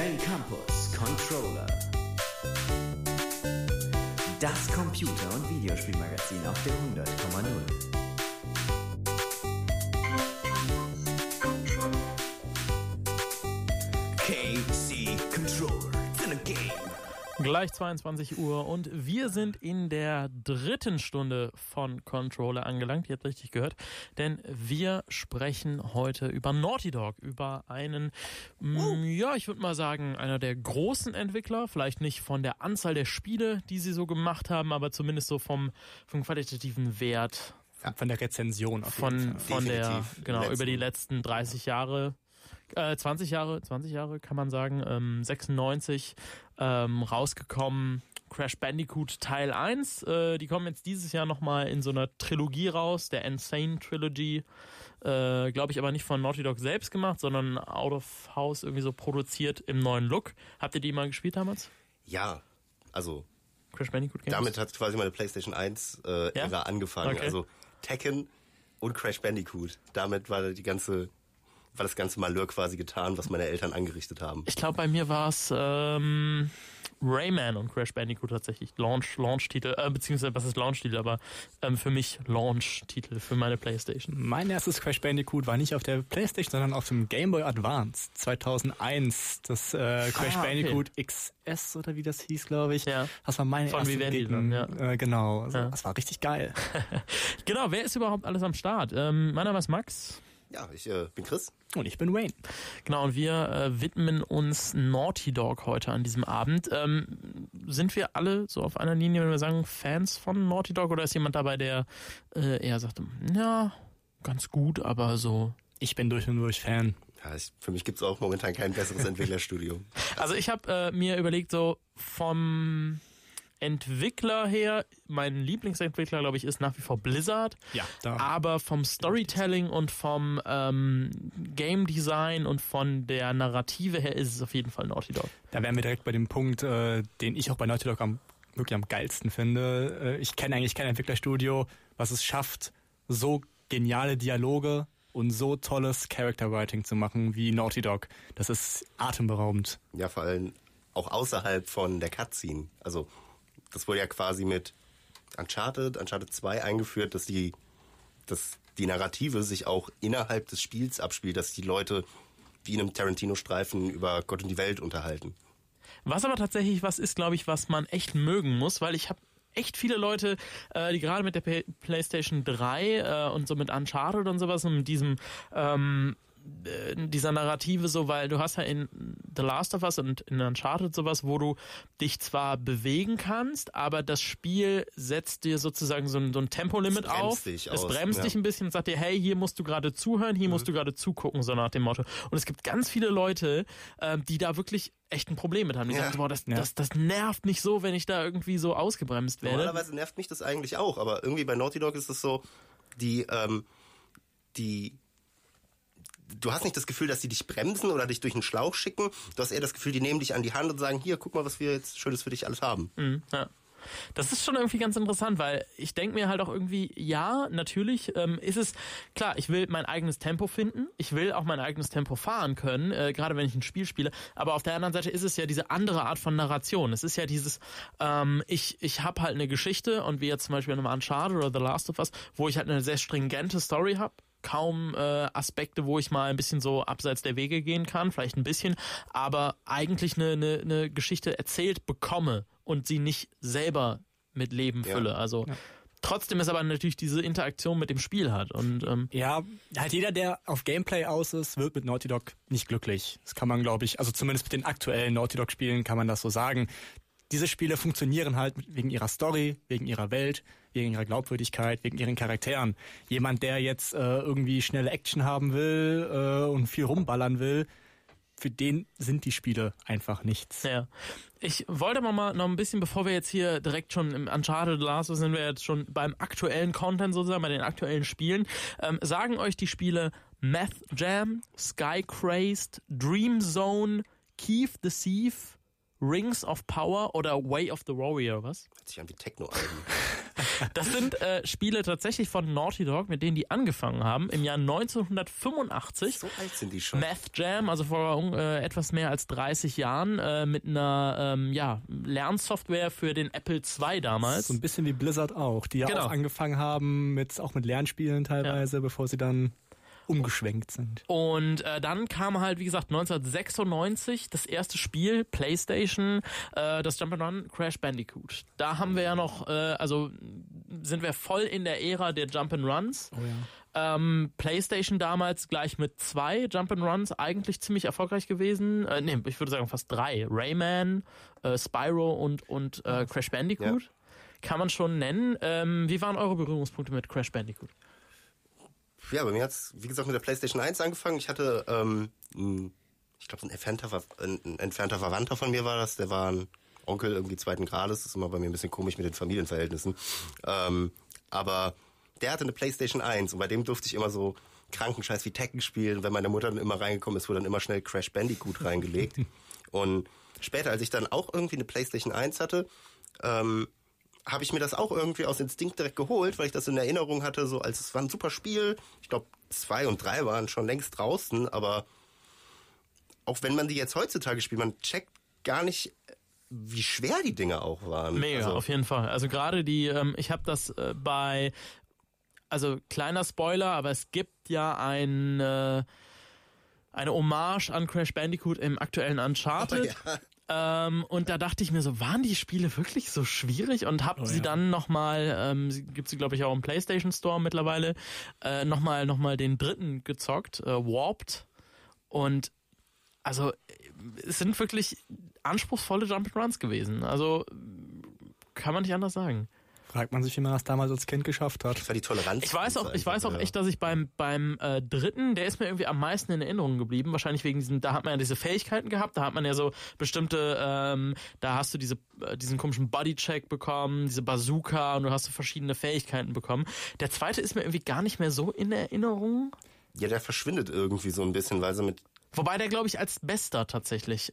Game Campus Controller. Das Computer- und Videospielmagazin auf der 100,0. KC Controller, it's in a game. Gleich 22 Uhr und wir sind in der dritten Stunde von Controller angelangt. Ihr habt richtig gehört, denn wir sprechen heute über Naughty Dog, über einen, ich würde mal sagen, einer der großen Entwickler, vielleicht nicht von der Anzahl der Spiele, die sie so gemacht haben, aber zumindest so vom qualitativen Wert. Ja, von der Rezension auf jeden Fall. Von der, genau, über die letzten 30 Jahre. 20 Jahre kann man sagen, 96 rausgekommen, Crash Bandicoot Teil 1, die kommen jetzt dieses Jahr nochmal in so einer Trilogie raus, der Insane Trilogy, glaube ich aber nicht von Naughty Dog selbst gemacht, sondern out of house irgendwie so produziert im neuen Look. Habt ihr die mal gespielt damals? Ja, also Crash Bandicoot Games? Damit hat quasi meine PlayStation 1 Ära angefangen, Okay. Also Tekken und Crash Bandicoot, damit war das ganze Malheur quasi getan, was meine Eltern angerichtet haben. Ich glaube, bei mir war es Rayman und Crash Bandicoot tatsächlich. Launch-Titel, beziehungsweise was ist Launch-Titel, aber für mich Launch-Titel für meine Playstation. Mein erstes Crash Bandicoot war nicht auf der Playstation, sondern auf dem Game Boy Advance 2001. Das Crash Bandicoot XS oder wie das hieß, glaube ich. Ja. Das war meine Von erste Vivendi Begegnung. dann, ja. Genau, also, Ja. das war richtig geil. Genau, wer ist überhaupt alles am Start? Mein Name ist Max. Ja, ich bin Chris. Und ich bin Wayne. Genau, und wir widmen uns Naughty Dog heute an diesem Abend. Sind wir alle so auf einer Linie, wenn wir sagen, Fans von Naughty Dog, oder ist jemand dabei, der eher sagt, ja, ganz gut, aber so... Ich bin durch und durch Fan. Ja, für mich gibt's auch momentan kein besseres Entwicklerstudio. Also ich habe mir überlegt, so vom Entwickler her, mein Lieblingsentwickler, glaube ich, ist nach wie vor Blizzard. Ja, da. Aber vom Storytelling und vom Game Design und von der Narrative her ist es auf jeden Fall Naughty Dog. Da wären wir direkt bei dem Punkt, den ich auch bei Naughty Dog wirklich am geilsten finde. Ich kenne eigentlich kein Entwicklerstudio, was es schafft, so geniale Dialoge und so tolles Character Writing zu machen wie Naughty Dog. Das ist atemberaubend. Ja, vor allem auch außerhalb von der Cutscene. Also das wurde ja quasi mit Uncharted 2 eingeführt, dass die Narrative sich auch innerhalb des Spiels abspielt, dass die Leute wie in einem Tarantino-Streifen über Gott und die Welt unterhalten. Was aber tatsächlich was ist, glaube ich, was man echt mögen muss, weil ich habe echt viele Leute, die gerade mit der PlayStation 3 und so mit Uncharted und sowas und mit diesem dieser Narrative so, weil du hast ja in The Last of Us und in Uncharted sowas, wo du dich zwar bewegen kannst, aber das Spiel setzt dir sozusagen so ein Tempolimit auf. Es bremst dich ein bisschen und sagt dir, hey, hier musst du gerade zuhören, hier musst du gerade zugucken, so nach dem Motto. Und es gibt ganz viele Leute, die da wirklich echt ein Problem mit haben. Die sagen, boah, das nervt mich so, wenn ich da irgendwie so ausgebremst werde. Normalerweise nervt mich das eigentlich auch, aber irgendwie bei Naughty Dog ist es so, du hast nicht das Gefühl, dass die dich bremsen oder dich durch einen Schlauch schicken. Du hast eher das Gefühl, die nehmen dich an die Hand und sagen, hier, guck mal, was wir jetzt Schönes für dich alles haben. Ja. Das ist schon irgendwie ganz interessant, weil ich denke mir halt auch irgendwie, ja, natürlich ist es, klar, ich will mein eigenes Tempo finden, ich will auch mein eigenes Tempo fahren können, gerade wenn ich ein Spiel spiele, aber auf der anderen Seite ist es ja diese andere Art von Narration. Es ist ja dieses, ich habe halt eine Geschichte und wie jetzt zum Beispiel in einem Uncharted oder The Last of Us, wo ich halt eine sehr stringente Story habe, kaum Aspekte, wo ich mal ein bisschen so abseits der Wege gehen kann, vielleicht ein bisschen, aber eigentlich eine Geschichte erzählt bekomme und sie nicht selber mit Leben fülle. Also trotzdem ist aber natürlich diese Interaktion mit dem Spiel hat. Und halt jeder, der auf Gameplay aus ist, wird mit Naughty Dog nicht glücklich. Das kann man, glaube ich, also zumindest mit den aktuellen Naughty Dog Spielen kann man das so sagen. Diese Spiele funktionieren halt wegen ihrer Story, wegen ihrer Welt, wegen ihrer Glaubwürdigkeit, wegen ihren Charakteren. Jemand, der jetzt irgendwie schnelle Action haben will und viel rumballern will, für den sind die Spiele einfach nichts. Ja. Ich wollte mal noch ein bisschen, bevor wir jetzt hier direkt schon im Uncharted Last, sind wir jetzt schon beim aktuellen Content sozusagen, bei den aktuellen Spielen, sagen euch die Spiele Math Jam, Sky Crazed, Dream Zone, Keith the Thief, Rings of Power oder Way of the Warrior, was? Hört sich an wie Techno-Alben. Das sind Spiele tatsächlich von Naughty Dog, mit denen die angefangen haben, im Jahr 1985. So alt sind die schon. Math Jam, also vor etwas mehr als 30 Jahren, mit einer Lernsoftware für den Apple II damals. So ein bisschen wie Blizzard auch, die ja Genau. auch angefangen haben auch mit Lernspielen teilweise, bevor sie dann umgeschwenkt sind. Und dann kam halt, wie gesagt, 1996 das erste Spiel, PlayStation, das Jump'n'Run Crash Bandicoot. Da haben wir ja noch, sind wir voll in der Ära der Jump'n'Runs. Oh ja. PlayStation damals gleich mit 2 Jump'n'Runs eigentlich ziemlich erfolgreich gewesen. Ich würde sagen fast 3. Rayman, Spyro und Crash Bandicoot. Ja. Kann man schon nennen. Wie waren eure Berührungspunkte mit Crash Bandicoot? Ja, bei mir hat's, wie gesagt, mit der PlayStation 1 angefangen. Ich hatte, ich glaube, ein entfernter Verwandter von mir war das. Der war ein Onkel irgendwie 2. Grades. Das ist immer bei mir ein bisschen komisch mit den Familienverhältnissen. Aber der hatte eine PlayStation 1 und bei dem durfte ich immer so kranken Scheiß wie Tekken spielen. Wenn meine Mutter dann immer reingekommen ist, wurde dann immer schnell Crash Bandicoot reingelegt. Und später, als ich dann auch irgendwie eine PlayStation 1 hatte, habe ich mir das auch irgendwie aus Instinkt direkt geholt, weil ich das in Erinnerung hatte, so als es war ein super Spiel. Ich glaube, 2 und 3 waren schon längst draußen, aber auch wenn man die jetzt heutzutage spielt, man checkt gar nicht, wie schwer die Dinge auch waren. Mega, auf jeden Fall. Also gerade ich habe das kleiner Spoiler, aber es gibt ja eine Hommage an Crash Bandicoot im aktuellen Uncharted. Oh, ja. Und da dachte ich mir so, waren die Spiele wirklich so schwierig? Und hab sie dann nochmal, gibt sie glaube ich auch im PlayStation Store mittlerweile, nochmal den dritten gezockt, Warped. Und also es sind wirklich anspruchsvolle Jump'n'Runs gewesen. Also kann man nicht anders sagen. Fragt man sich, wie man das damals als Kind geschafft hat. Das war die Toleranz. Ich weiß auch echt, dass ich beim dritten, der ist mir irgendwie am meisten in Erinnerung geblieben. Wahrscheinlich wegen da hat man ja diese Fähigkeiten gehabt, da hat man ja so bestimmte, da hast du diesen komischen Bodycheck bekommen, diese Bazooka und du hast so verschiedene Fähigkeiten bekommen. Der zweite ist mir irgendwie gar nicht mehr so in Erinnerung. Ja, der verschwindet irgendwie so ein bisschen, weil sie mit... Wobei der, glaube ich, als bester tatsächlich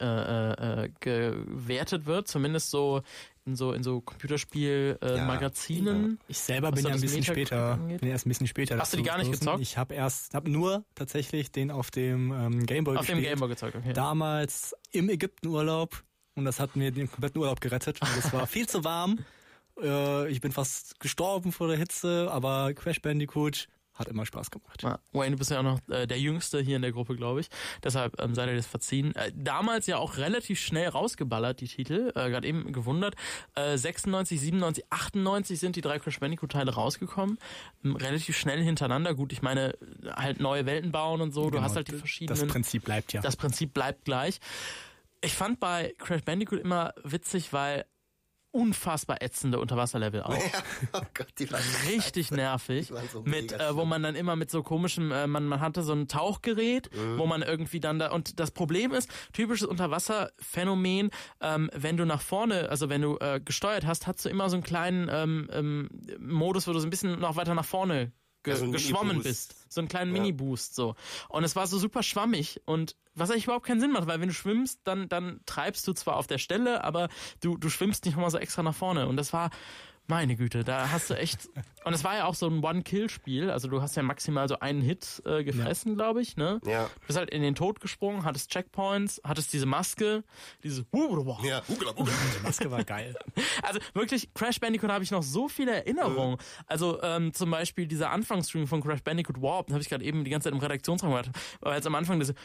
gewertet wird, zumindest so in so Computerspiel-Magazinen. Ich selber bin ja erst ein bisschen später. Hast du die gar nicht gezockt? Ich habe nur tatsächlich den auf dem Gameboy gespielt. Auf dem Gameboy gezockt, okay. Damals im Ägyptenurlaub und das hat mir den kompletten Urlaub gerettet. Und es war viel zu warm. Ich bin fast gestorben vor der Hitze, aber Crash Bandicoot hat immer Spaß gemacht. Ja, Wayne, du bist ja auch noch der Jüngste hier in der Gruppe, glaube ich. Deshalb seid ihr das verziehen. Damals ja auch relativ schnell rausgeballert, die Titel. Gerade eben gewundert. 96, 97, 98 sind die 3 Crash Bandicoot-Teile rausgekommen. Relativ schnell hintereinander. Gut, ich meine, halt neue Welten bauen und so. Du hast halt die verschiedenen... Das Prinzip bleibt ja. Das Prinzip bleibt gleich. Ich fand bei Crash Bandicoot immer witzig, weil unfassbar ätzende Unterwasserlevel auch. Ja, oh Gott, die waren richtig nervig. Die waren so Mit, mega wo man dann immer mit so komischem, man hatte so ein Tauchgerät, wo man irgendwie dann da, und das Problem ist, typisches Unterwasserphänomen, wenn du nach vorne, also wenn du gesteuert hast du immer so einen kleinen Modus, wo du so ein bisschen noch weiter nach vorne so geschwommen bist. So einen kleinen Mini-Boost, so. Und es war so super schwammig und was eigentlich überhaupt keinen Sinn macht, weil wenn du schwimmst, dann treibst du zwar auf der Stelle, aber du schwimmst nicht nochmal so extra nach vorne. Und das war, meine Güte, da hast du echt... Und es war ja auch so ein One-Kill-Spiel, also du hast ja maximal so einen Hit gefressen, glaube ich, ne? Ja. Du bist halt in den Tod gesprungen, hattest Checkpoints, hattest diese Maske, diese... Ja, Die Maske war geil. Also wirklich, Crash Bandicoot habe ich noch so viele Erinnerungen. Also zum Beispiel dieser Anfangsstream von Crash Bandicoot Warped, habe ich gerade eben die ganze Zeit im Redaktionsraum gehört, weil jetzt am Anfang diese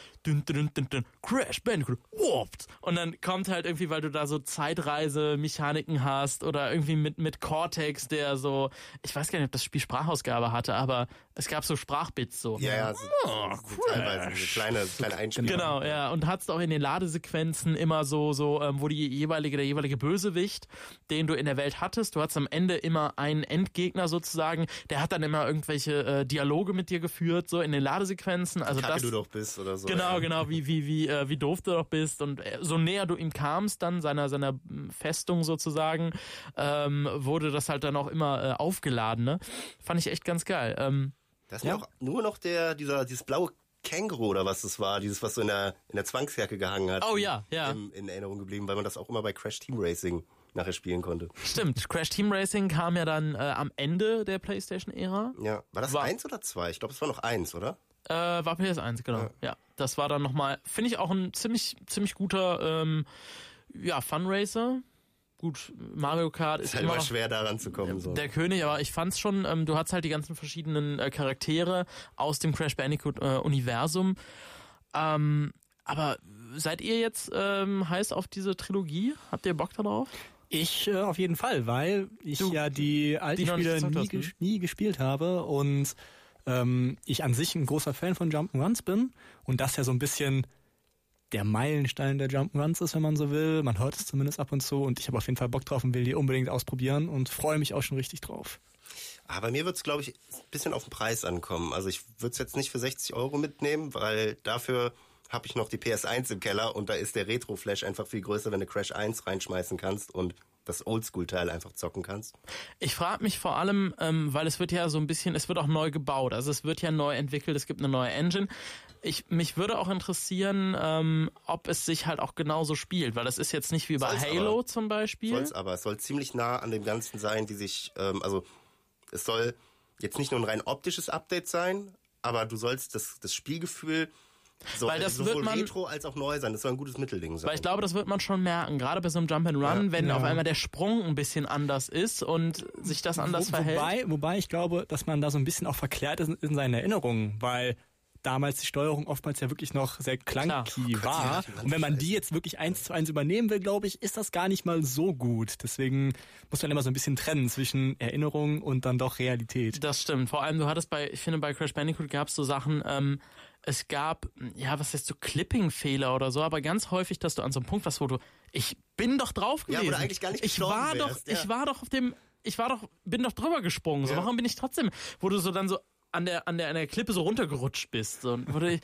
Crash Bandicoot Warped und dann kommt halt irgendwie, weil du da so Zeitreise-Mechaniken hast oder irgendwie mit Cortex, der so, ich weiß gar nicht, ob das Spiel Sprachausgabe hatte, aber es gab so Sprachbits so. ja, so teilweise so kleine Einspieler. Genau, ja, und hattest auch in den Ladesequenzen immer so wo der jeweilige Bösewicht, den du in der Welt hattest, du hattest am Ende immer einen Endgegner sozusagen, der hat dann immer irgendwelche Dialoge mit dir geführt, so in den Ladesequenzen. Also Kacke du doch bist oder so. Genau, wie doof du doch bist und so näher du ihm kamst dann, seiner Festung sozusagen, wurde das halt dann auch immer aufgeladen, ne? Fand ich echt ganz geil. Da ist mir auch nur noch dieses blaue Känguru oder was das war, dieses, was so in der Zwangsjacke gehangen hat. Oh ja, ja. In Erinnerung geblieben, weil man das auch immer bei Crash Team Racing nachher spielen konnte. Stimmt, Crash Team Racing kam ja dann am Ende der PlayStation-Ära. Ja, war das 1 oder 2? Ich glaube, es war noch 1, oder? War PS1, genau. Ja, das war dann nochmal, finde ich auch ein ziemlich guter Fun-Racer. Gut, Mario Kart ist halt immer immer noch schwer daran zu kommen. So. der König, aber ich fand's schon, du hattest halt die ganzen verschiedenen Charaktere aus dem Crash Bandicoot-Universum. Aber seid ihr jetzt heiß auf diese Trilogie? Habt ihr Bock darauf? Ich auf jeden Fall, weil ich die alten Spiele nie gespielt habe und ich an sich ein großer Fan von Jump'n'Runs bin und das ja so ein bisschen der Meilenstein der Jump'n'Runs ist, wenn man so will. Man hört es zumindest ab und zu und ich habe auf jeden Fall Bock drauf und will die unbedingt ausprobieren und freue mich auch schon richtig drauf. Aber bei mir wird es, glaube ich, ein bisschen auf den Preis ankommen. Also ich würde es jetzt nicht für 60 € mitnehmen, weil dafür habe ich noch die PS1 im Keller und da ist der Retro-Flash einfach viel größer, wenn du Crash 1 reinschmeißen kannst und das Oldschool-Teil einfach zocken kannst. Ich frage mich vor allem, weil es wird ja so ein bisschen, es wird auch neu gebaut, also es wird ja neu entwickelt, es gibt eine neue Engine. Mich würde auch interessieren, ob es sich halt auch genauso spielt, weil das ist jetzt nicht wie bei Halo zum Beispiel. Es soll ziemlich nah an dem Ganzen sein, die sich, es soll jetzt nicht nur ein rein optisches Update sein, aber du sollst das Spielgefühl sowohl retro als auch neu sein. Das soll ein gutes Mittelding sein. Weil ich glaube, das wird man schon merken, gerade bei so einem Jump'n'Run, wenn auf einmal der Sprung ein bisschen anders ist und sich das anders verhält. Wobei ich glaube, dass man da so ein bisschen auch verklärt ist in seinen Erinnerungen, weil damals die Steuerung oftmals ja wirklich noch sehr clunky war. Und wenn man die jetzt wirklich 1:1 übernehmen will, glaube ich, ist das gar nicht mal so gut. Deswegen muss man immer so ein bisschen trennen zwischen Erinnerung und dann doch Realität. Das stimmt. Vor allem, du hattest ich finde, bei Crash Bandicoot gab es so Sachen, es gab, was heißt so Clipping-Fehler oder so, aber ganz häufig, dass du an so einem Punkt warst, ich bin doch drauf gewesen. Ja, wo du eigentlich gar nicht gestorben wärst. Bin doch drüber gesprungen. So, warum bin ich trotzdem, wo du so dann so an der Klippe so runtergerutscht bist. So,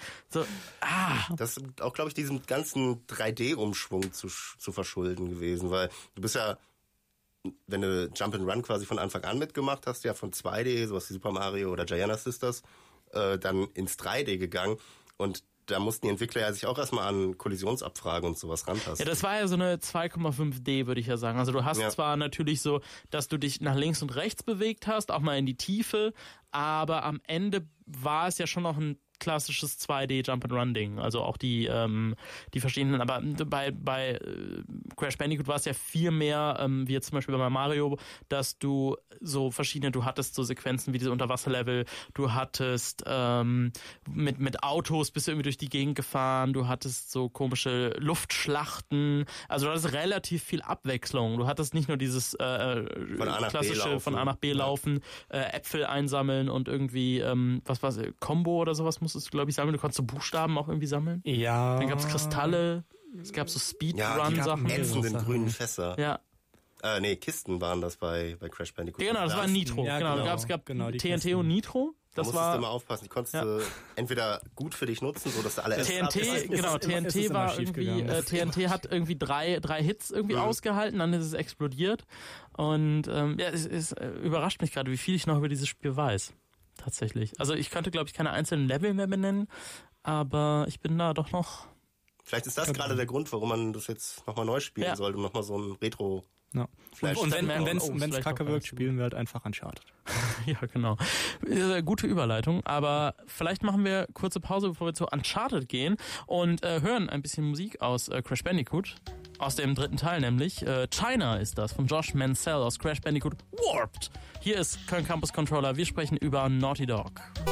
Das ist auch, glaube ich, diesem ganzen 3D-Umschwung zu verschulden gewesen, weil du bist ja, wenn du Jump'n'Run quasi von Anfang an mitgemacht hast, ja von 2D, sowas wie Super Mario oder Giana Sisters, dann ins 3D gegangen und da mussten die Entwickler ja sich auch erstmal an Kollisionsabfragen und sowas rantasten. Ja, das war ja so eine 2,5D, würde ich ja sagen. Also du hast zwar natürlich so, dass du dich nach links und rechts bewegt hast, auch mal in die Tiefe, aber am Ende war es ja schon noch ein klassisches 2D Jump-and-Run-Ding, also auch die verschiedenen, aber bei Crash Bandicoot war es ja viel mehr, wie jetzt zum Beispiel bei Mario, dass du hattest so Sequenzen wie diese Unterwasserlevel, du hattest mit Autos bist du irgendwie durch die Gegend gefahren, du hattest so komische Luftschlachten, also du hattest relativ viel Abwechslung, du hattest nicht nur dieses klassische von A nach B laufen, Äpfel einsammeln und irgendwie, Combo oder sowas musstest du, glaube ich, sammeln. Du konntest so Buchstaben auch irgendwie sammeln. Ja. Dann gab es Kristalle, es gab so Speedrun-Sachen. Ja, ätzenden grünen Fässer. Ja. Kisten waren das bei Crash Bandicoot. Genau, das war Nitro. Ja, genau. Es gab TNT Kisten. und Nitro. Da musstest du immer aufpassen. Die konntest du entweder gut für dich nutzen, so dass du alle TNT war irgendwie, TNT hat irgendwie drei Hits irgendwie ausgehalten, dann ist es explodiert. Und es überrascht mich gerade, wie viel ich noch über dieses Spiel weiß. Tatsächlich. Also ich könnte, glaube ich, keine einzelnen Level mehr benennen, aber ich bin da doch noch... Vielleicht ist das gerade der Grund, warum man das jetzt nochmal neu spielen sollte, um nochmal so ein Retro-Flash. Und wenn es kacke wirkt, spielen wir halt einfach Uncharted. Ja, genau. Gute Überleitung, aber vielleicht machen wir kurze Pause, bevor wir zu Uncharted gehen und hören ein bisschen Musik aus Crash Bandicoot. Aus dem 3. Teil nämlich. China ist das, von Josh Mansell aus Crash Bandicoot Warped. Hier ist Köln Campus Controller. Wir sprechen über Naughty Dog.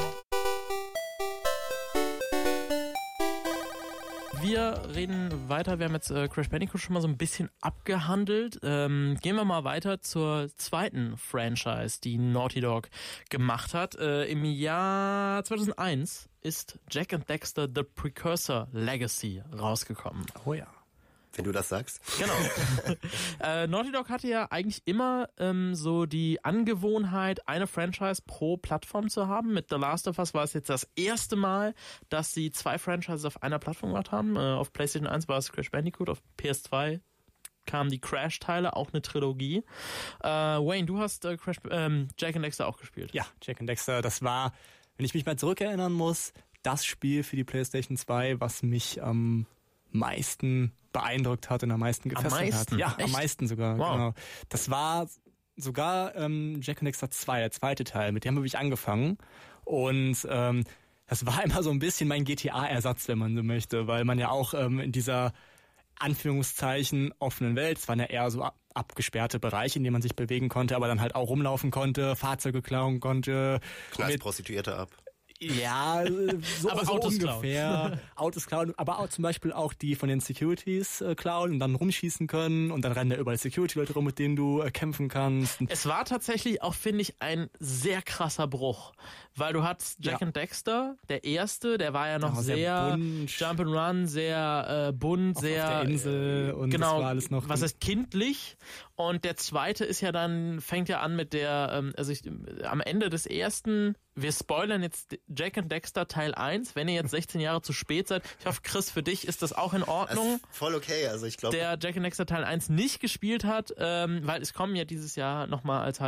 Wir reden weiter. Wir haben jetzt Crash Bandicoot schon mal so ein bisschen abgehandelt. Gehen wir mal weiter zur zweiten Franchise, die Naughty Dog gemacht hat. Im Jahr 2001 ist Jak and Daxter The Precursor Legacy rausgekommen. Oh ja. Wenn du das sagst. Genau. Naughty Dog hatte ja eigentlich immer so die Angewohnheit, eine Franchise pro Plattform zu haben. Mit The Last of Us war es jetzt das erste Mal, dass sie 2 Franchises auf einer Plattform gemacht haben. Auf PlayStation 1 war es Crash Bandicoot, auf PS2 kamen die Crash-Teile, auch eine Trilogie. Wayne, du hast Jak and Daxter auch gespielt. Ja, Jak and Daxter, das war, wenn ich mich mal zurückerinnern muss, das Spiel für die PlayStation 2, was mich am meisten beeindruckt hat und am meisten gefesselt hat. Ja, Echt? am meisten sogar, Wow. genau. Das war sogar Jak and Daxter 2, der zweite Teil, mit dem habe ich angefangen. Und das war immer so ein bisschen mein GTA-Ersatz, wenn man so möchte, weil man ja auch in dieser Anführungszeichen offenen Welt, es waren ja eher so abgesperrte Bereiche, in denen man sich bewegen konnte, aber dann halt auch rumlaufen konnte, Fahrzeuge klauen konnte. Knallt Prostituierte ab. Ja, so, Aber so Autos ungefähr. Autos klauen, aber auch zum Beispiel auch die von den Securities klauen und dann rumschießen können und dann rennen da überall Security-Leute rum, mit denen du kämpfen kannst. Es war tatsächlich auch, finde ich, ein sehr krasser Bruch, weil du hattest Jak and Daxter, der erste, der war ja noch sehr bunt. Jump'n'Run, sehr bunt, Auch sehr auf der Insel und genau, das war alles noch. was heißt kindlich, und der zweite ist ja dann, fängt ja an mit der, am Ende des ersten, wir spoilern jetzt Jak and Daxter Teil 1, wenn ihr jetzt 16 Jahre zu spät seid. Ich hoffe, Chris, für dich ist das auch in Ordnung. Voll okay, also ich glaube. Der Jak and Daxter Teil 1 nicht gespielt hat, weil es kommen ja dieses Jahr nochmal als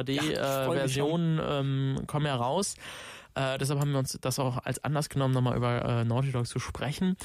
HD-Versionen kommen ja raus. Deshalb haben wir uns das auch als Anlass genommen, nochmal über Naughty Dog zu sprechen.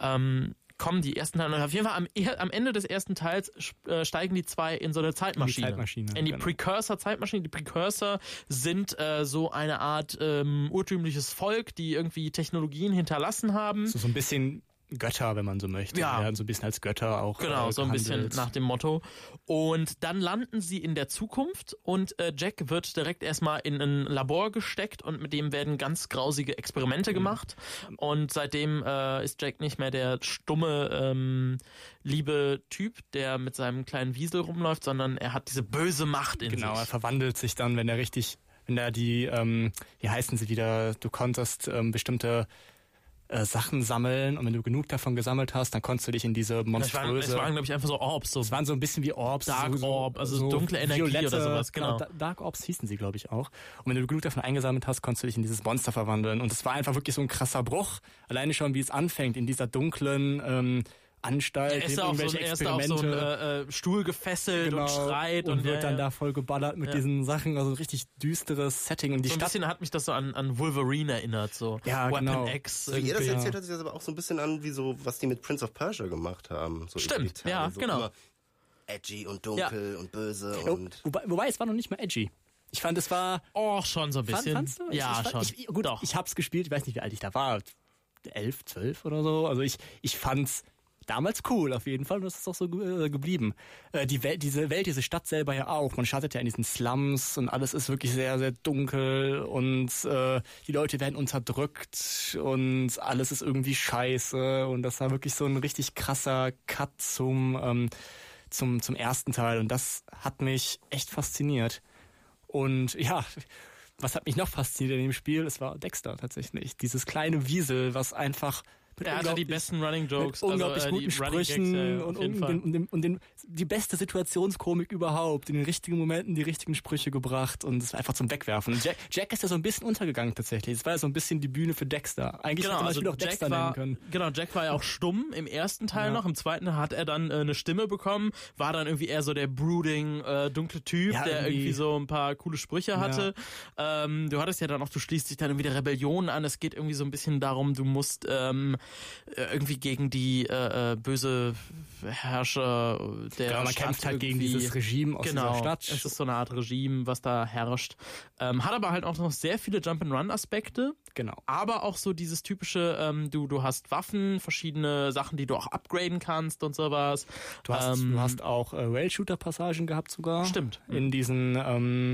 Kommen die ersten Teile. Und auf jeden Fall am Ende des ersten Teils steigen die zwei in so eine Zeitmaschine. In die genau. Precursor-Zeitmaschine. Die Precursor sind so eine Art urtümliches Volk, die irgendwie Technologien hinterlassen haben. So ein bisschen Götter, wenn man so möchte. Ja. Die werden so ein bisschen als Götter auch Genau, so ein bisschen gehandelt. nach dem Motto. Und dann landen sie in der Zukunft und Jak wird direkt erstmal in ein Labor gesteckt und mit dem werden ganz grausige Experimente gemacht. Und seitdem ist Jak nicht mehr der stumme, liebe Typ, der mit seinem kleinen Wiesel rumläuft, sondern er hat diese böse Macht in Genau, er sich. verwandelt sich dann, wenn er die, wie heißen sie wieder, du konntest bestimmte Sachen sammeln und wenn du genug davon gesammelt hast, dann konntest du dich in diese Es monströse... waren glaube ich, einfach so Orbs. So Es waren so ein bisschen wie Orbs. Dark Orb, also dunkle Energie violette, oder sowas, genau. Dark Orbs hießen sie, glaube ich, auch. Und wenn du genug davon eingesammelt hast, konntest du dich in dieses Monster verwandeln. Und es war einfach wirklich so ein krasser Bruch. Alleine schon, wie es anfängt, in dieser dunklen Anstalt, Er ist auf so einen Stuhl gefesselt genau, und schreit und wird dann da voll geballert mit diesen Sachen, also ein richtig düsteres Setting. Und die so ein Stadt, bisschen hat mich das so an Wolverine erinnert, so Ja, Weapon genau. X. Wie ihr das irgendwie. erzählt, hört sich das aber auch so ein bisschen an, wie so, was die mit Prince of Persia gemacht haben. So Stimmt, Italien, ja, so genau. immer edgy und dunkel und böse und... wobei es war noch nicht mal edgy. Ich fand, es war... Oh, schon so ein bisschen. Fandst du? Ja, schon. Gut, Doch. ich hab's gespielt, ich weiß nicht, wie alt ich da war. 11, 12 oder so. Also ich fand's damals cool auf jeden Fall und das ist auch so geblieben. Diese Stadt selber ja auch. Man startet ja in diesen Slums und alles ist wirklich sehr, sehr dunkel und die Leute werden unterdrückt und alles ist irgendwie scheiße und das war wirklich so ein richtig krasser Cut zum ersten Teil und das hat mich echt fasziniert. Und ja, was hat mich noch fasziniert in dem Spiel? Es war Dexter tatsächlich. Dieses kleine Wiesel, was einfach mit Er hatte die besten Running Jokes. mit unglaublich die guten Running Sprüchen Gags, ja, auf jeden Fall. und die beste Situationskomik überhaupt. In den richtigen Momenten die richtigen Sprüche gebracht und es war einfach zum Wegwerfen. Und Jak ist ja so ein bisschen untergegangen tatsächlich. Es war ja so ein bisschen die Bühne für Dexter. Eigentlich hätte man das Spiel auch Dexter nennen können. Genau, Jak war ja auch stumm im ersten Teil noch. Im zweiten hat er dann eine Stimme bekommen, war dann irgendwie eher so der brooding, dunkle Typ, Ja, der irgendwie so ein paar coole Sprüche hatte. Du hattest ja dann auch, du schließt dich dann irgendwie der Rebellion an. Es geht irgendwie so ein bisschen darum, du musst irgendwie gegen die böse Herrscher der Genau, man Stadt kämpft halt gegen irgendwie- dieses Regime aus dieser Stadt. Es ist so eine Art Regime, was da herrscht. Hat aber halt auch noch sehr viele Jump-and-Run-Aspekte. Genau. Aber auch so dieses typische, du hast Waffen, verschiedene Sachen, die du auch upgraden kannst und sowas. Du hast auch Rail-Shooter-Passagen gehabt sogar. Stimmt. In diesen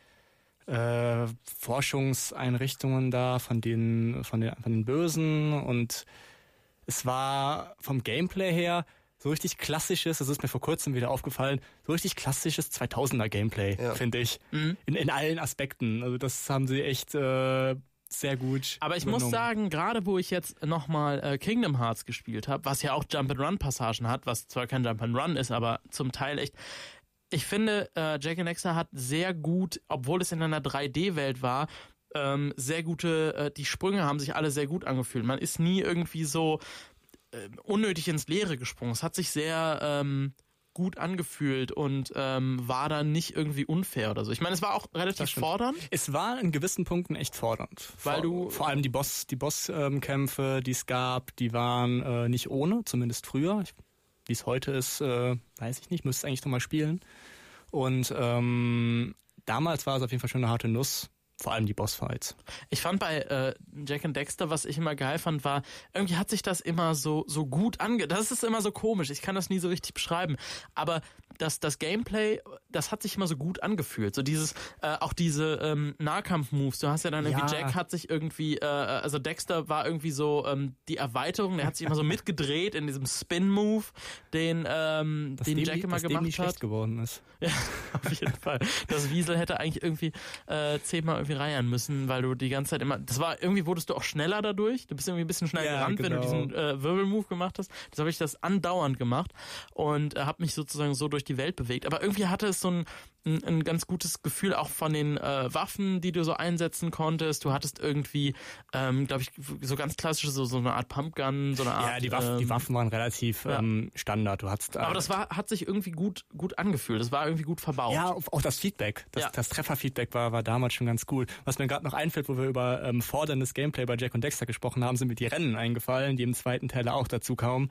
Forschungseinrichtungen da von den Bösen und es war vom Gameplay her so richtig klassisches, das ist mir vor kurzem wieder aufgefallen, so richtig klassisches 2000er Gameplay, finde ich. In allen Aspekten. Also das haben sie echt sehr gut Aber ich übernommen. muss sagen, gerade wo ich jetzt nochmal Kingdom Hearts gespielt habe, was ja auch Jump-and-Run-Passagen hat, was zwar kein Jump-and-Run ist, aber zum Teil echt. Ich finde, Jak and Daxter hat sehr gut, obwohl es in einer 3D-Welt war, sehr gute, die Sprünge haben sich alle sehr gut angefühlt. Man ist nie irgendwie so unnötig ins Leere gesprungen. Es hat sich sehr gut angefühlt und war dann nicht irgendwie unfair oder so. Ich meine, es war auch relativ fordernd. Es war in gewissen Punkten echt fordernd. Weil du- vor allem die Bosskämpfe, die es gab, die waren nicht ohne, zumindest früher. Wie es heute ist, weiß ich nicht, müsste es eigentlich nochmal spielen. Und damals war es auf jeden Fall schon eine harte Nuss. Vor allem die Bossfights. Ich fand bei Jak and Daxter, was ich immer geil fand, war, irgendwie hat sich das immer so gut das ist immer so komisch, ich kann das nie so richtig beschreiben, aber das Gameplay, das hat sich immer so gut angefühlt, so dieses, auch diese Nahkampf-Moves, du hast ja dann irgendwie, Jack hat sich irgendwie, also Daxter war irgendwie so die Erweiterung, der hat sich immer so mitgedreht in diesem Spin-Move, den Jack immer gemacht nicht hat. schlecht geworden ist. Ja, auf jeden Fall. Das Wiesel hätte eigentlich irgendwie 10-mal irgendwie reiern müssen, weil du die ganze Zeit immer, das war, irgendwie wurdest du auch schneller dadurch, du bist irgendwie ein bisschen schneller gerannt, wenn du diesen Wirbelmove gemacht hast. Das habe ich das andauernd gemacht und habe mich sozusagen so durch die Welt bewegt. Aber irgendwie hatte es so ein ganz gutes Gefühl auch von den Waffen, die du so einsetzen konntest. Du hattest irgendwie, glaube ich, so ganz klassische, so eine Art Pumpgun, so eine Art... Ja, die Waffen waren relativ Standard. Du hattest, aber das hat sich irgendwie gut angefühlt. Das war irgendwie gut verbaut. Ja, auch das Feedback. Das Trefferfeedback war damals schon ganz cool. Was mir gerade noch einfällt, wo wir über forderndes Gameplay bei Jak und Daxter gesprochen haben, sind mir die Rennen eingefallen, die im zweiten Teil auch dazu kamen.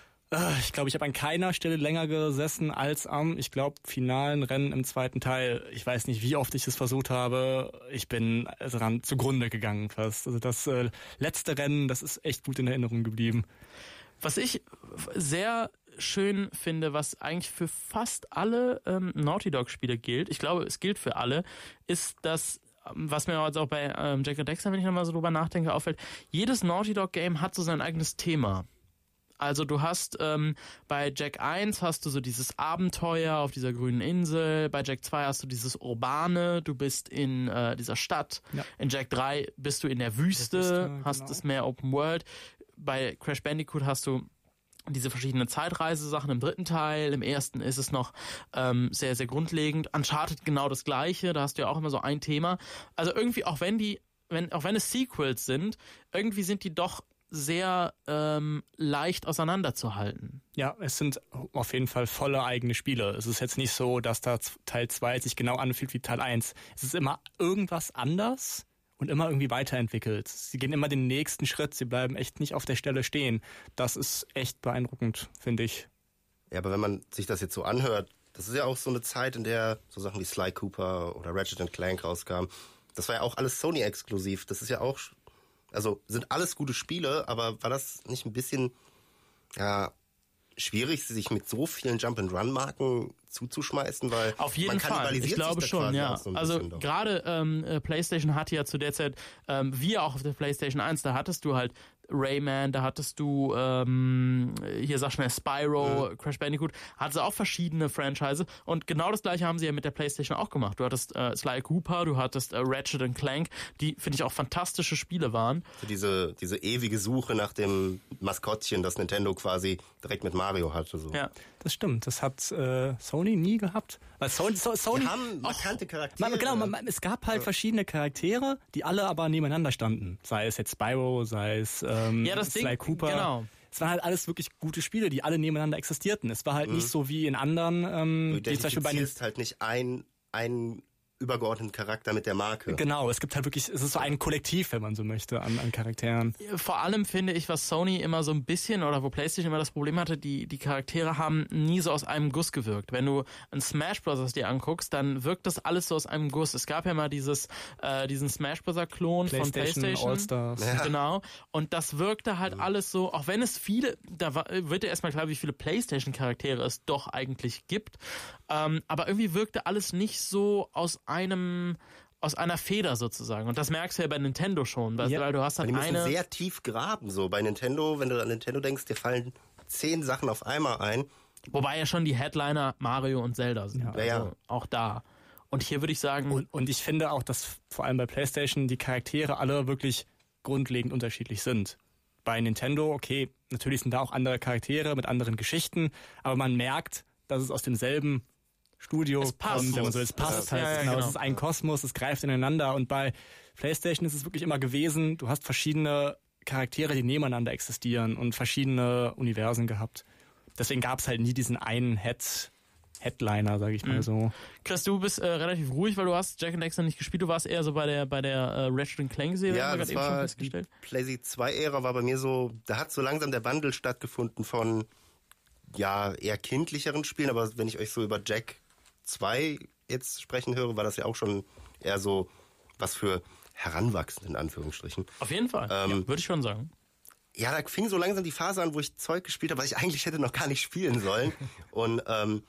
Ich glaube, ich habe an keiner Stelle länger gesessen als am, ich glaube, finalen Rennen im zweiten Teil. Ich weiß nicht, wie oft ich es versucht habe. Ich bin daran zugrunde gegangen fast. Also das letzte Rennen, das ist echt gut in Erinnerung geblieben. Was ich sehr schön finde, was eigentlich für fast alle Naughty Dog Spiele gilt, ich glaube, es gilt für alle, ist das, was mir jetzt auch bei Jak and Daxter, wenn ich nochmal so drüber nachdenke, auffällt, jedes Naughty Dog Game hat so sein eigenes Thema. Also du hast bei Jak 1 hast du so dieses Abenteuer auf dieser grünen Insel, bei Jak 2 hast du dieses Urbane, du bist in dieser Stadt, in Jak 3 bist du in der Wüste, hast es mehr Open World, bei Crash Bandicoot hast du diese verschiedenen Zeitreisesachen im dritten Teil, im ersten ist es noch sehr, sehr grundlegend. Uncharted genau das Gleiche, da hast du ja auch immer so ein Thema. Also irgendwie, auch wenn es Sequels sind, irgendwie sind die doch sehr leicht auseinanderzuhalten. Ja, es sind auf jeden Fall volle eigene Spiele. Es ist jetzt nicht so, dass da Teil 2 sich genau anfühlt wie Teil 1. Es ist immer irgendwas anders und immer irgendwie weiterentwickelt. Sie gehen immer den nächsten Schritt, sie bleiben echt nicht auf der Stelle stehen. Das ist echt beeindruckend, finde ich. Ja, aber wenn man sich das jetzt so anhört, das ist ja auch so eine Zeit, in der so Sachen wie Sly Cooper oder Ratchet & Clank rauskamen. Das war ja auch alles Sony-exklusiv. Das ist ja auch, also sind alles gute Spiele, aber war das nicht ein bisschen schwierig, sich mit so vielen Jump-and-Run-Marken zuzuschmeißen, weil auf jeden Fall, ich glaube schon, ja. So also gerade PlayStation hatte ja zu der Zeit, wie auch auf der PlayStation 1, da hattest du halt Rayman, da hattest du hier sag schnell Spyro, Crash Bandicoot, hattest auch verschiedene Franchise und genau das gleiche haben sie ja mit der PlayStation auch gemacht. Du hattest Sly Cooper, du hattest Ratchet & Clank, die finde ich auch fantastische Spiele waren. Diese ewige Suche nach dem Maskottchen, das Nintendo quasi direkt mit Mario hatte. So. Ja, das stimmt. Das hat Sony nie gehabt. Weil Sony die haben markante Charaktere. Genau, es gab halt verschiedene Charaktere, die alle aber nebeneinander standen. Sei es jetzt Spyro, sei es Sly Cooper. Genau. Es waren halt alles wirklich gute Spiele, die alle nebeneinander existierten. Es war halt nicht so wie in anderen, wie zum Beispiel bei halt nicht ein übergeordneten Charakter mit der Marke. Genau, es gibt halt wirklich, es ist so ein Kollektiv, wenn man so möchte, an Charakteren. Vor allem finde ich, was Sony immer so ein bisschen, oder wo PlayStation immer das Problem hatte, die Charaktere haben nie so aus einem Guss gewirkt. Wenn du ein Smash Bros. Dir anguckst, dann wirkt das alles so aus einem Guss. Es gab ja mal diesen Smash Bros. Klon von PlayStation. All-Stars. Ja. Genau. Und das wirkte halt alles so, auch wenn es viele, wird ja erstmal klar, wie viele PlayStation-Charaktere es doch eigentlich gibt. Aber irgendwie wirkte alles nicht so aus einer Feder sozusagen. Und das merkst du ja bei Nintendo schon, weil du hast halt die müssen sehr tief graben, so. Bei Nintendo, wenn du an Nintendo denkst, dir fallen 10 Sachen auf einmal ein. Wobei ja schon die Headliner Mario und Zelda sind. Also auch da. Und hier würde ich sagen... Und ich finde auch, dass vor allem bei PlayStation die Charaktere alle wirklich grundlegend unterschiedlich sind. Bei Nintendo, okay, natürlich sind da auch andere Charaktere mit anderen Geschichten, aber man merkt, dass es aus demselben Studio kommt, wenn man so, es passt halt. Ja, genau. Es ist ein Kosmos, es greift ineinander und bei PlayStation ist es wirklich immer gewesen, du hast verschiedene Charaktere, die nebeneinander existieren und verschiedene Universen gehabt. Deswegen gab es halt nie diesen einen Headliner, sage ich mal so. Chris, du bist relativ ruhig, weil du hast Jak and Daxter nicht gespielt, du warst eher so bei der Ratchet & Clank Serie, ja, das eben war schon festgestellt. Die PlayStation 2 Ära war bei mir so, da hat so langsam der Wandel stattgefunden von ja eher kindlicheren Spielen, aber wenn ich euch so über Jack 2 jetzt sprechen höre, war das ja auch schon eher so was für Heranwachsende in Anführungsstrichen. Auf jeden Fall, ja, würde ich schon sagen. Ja, da fing so langsam die Phase an, wo ich Zeug gespielt habe, was ich eigentlich hätte noch gar nicht spielen sollen. Und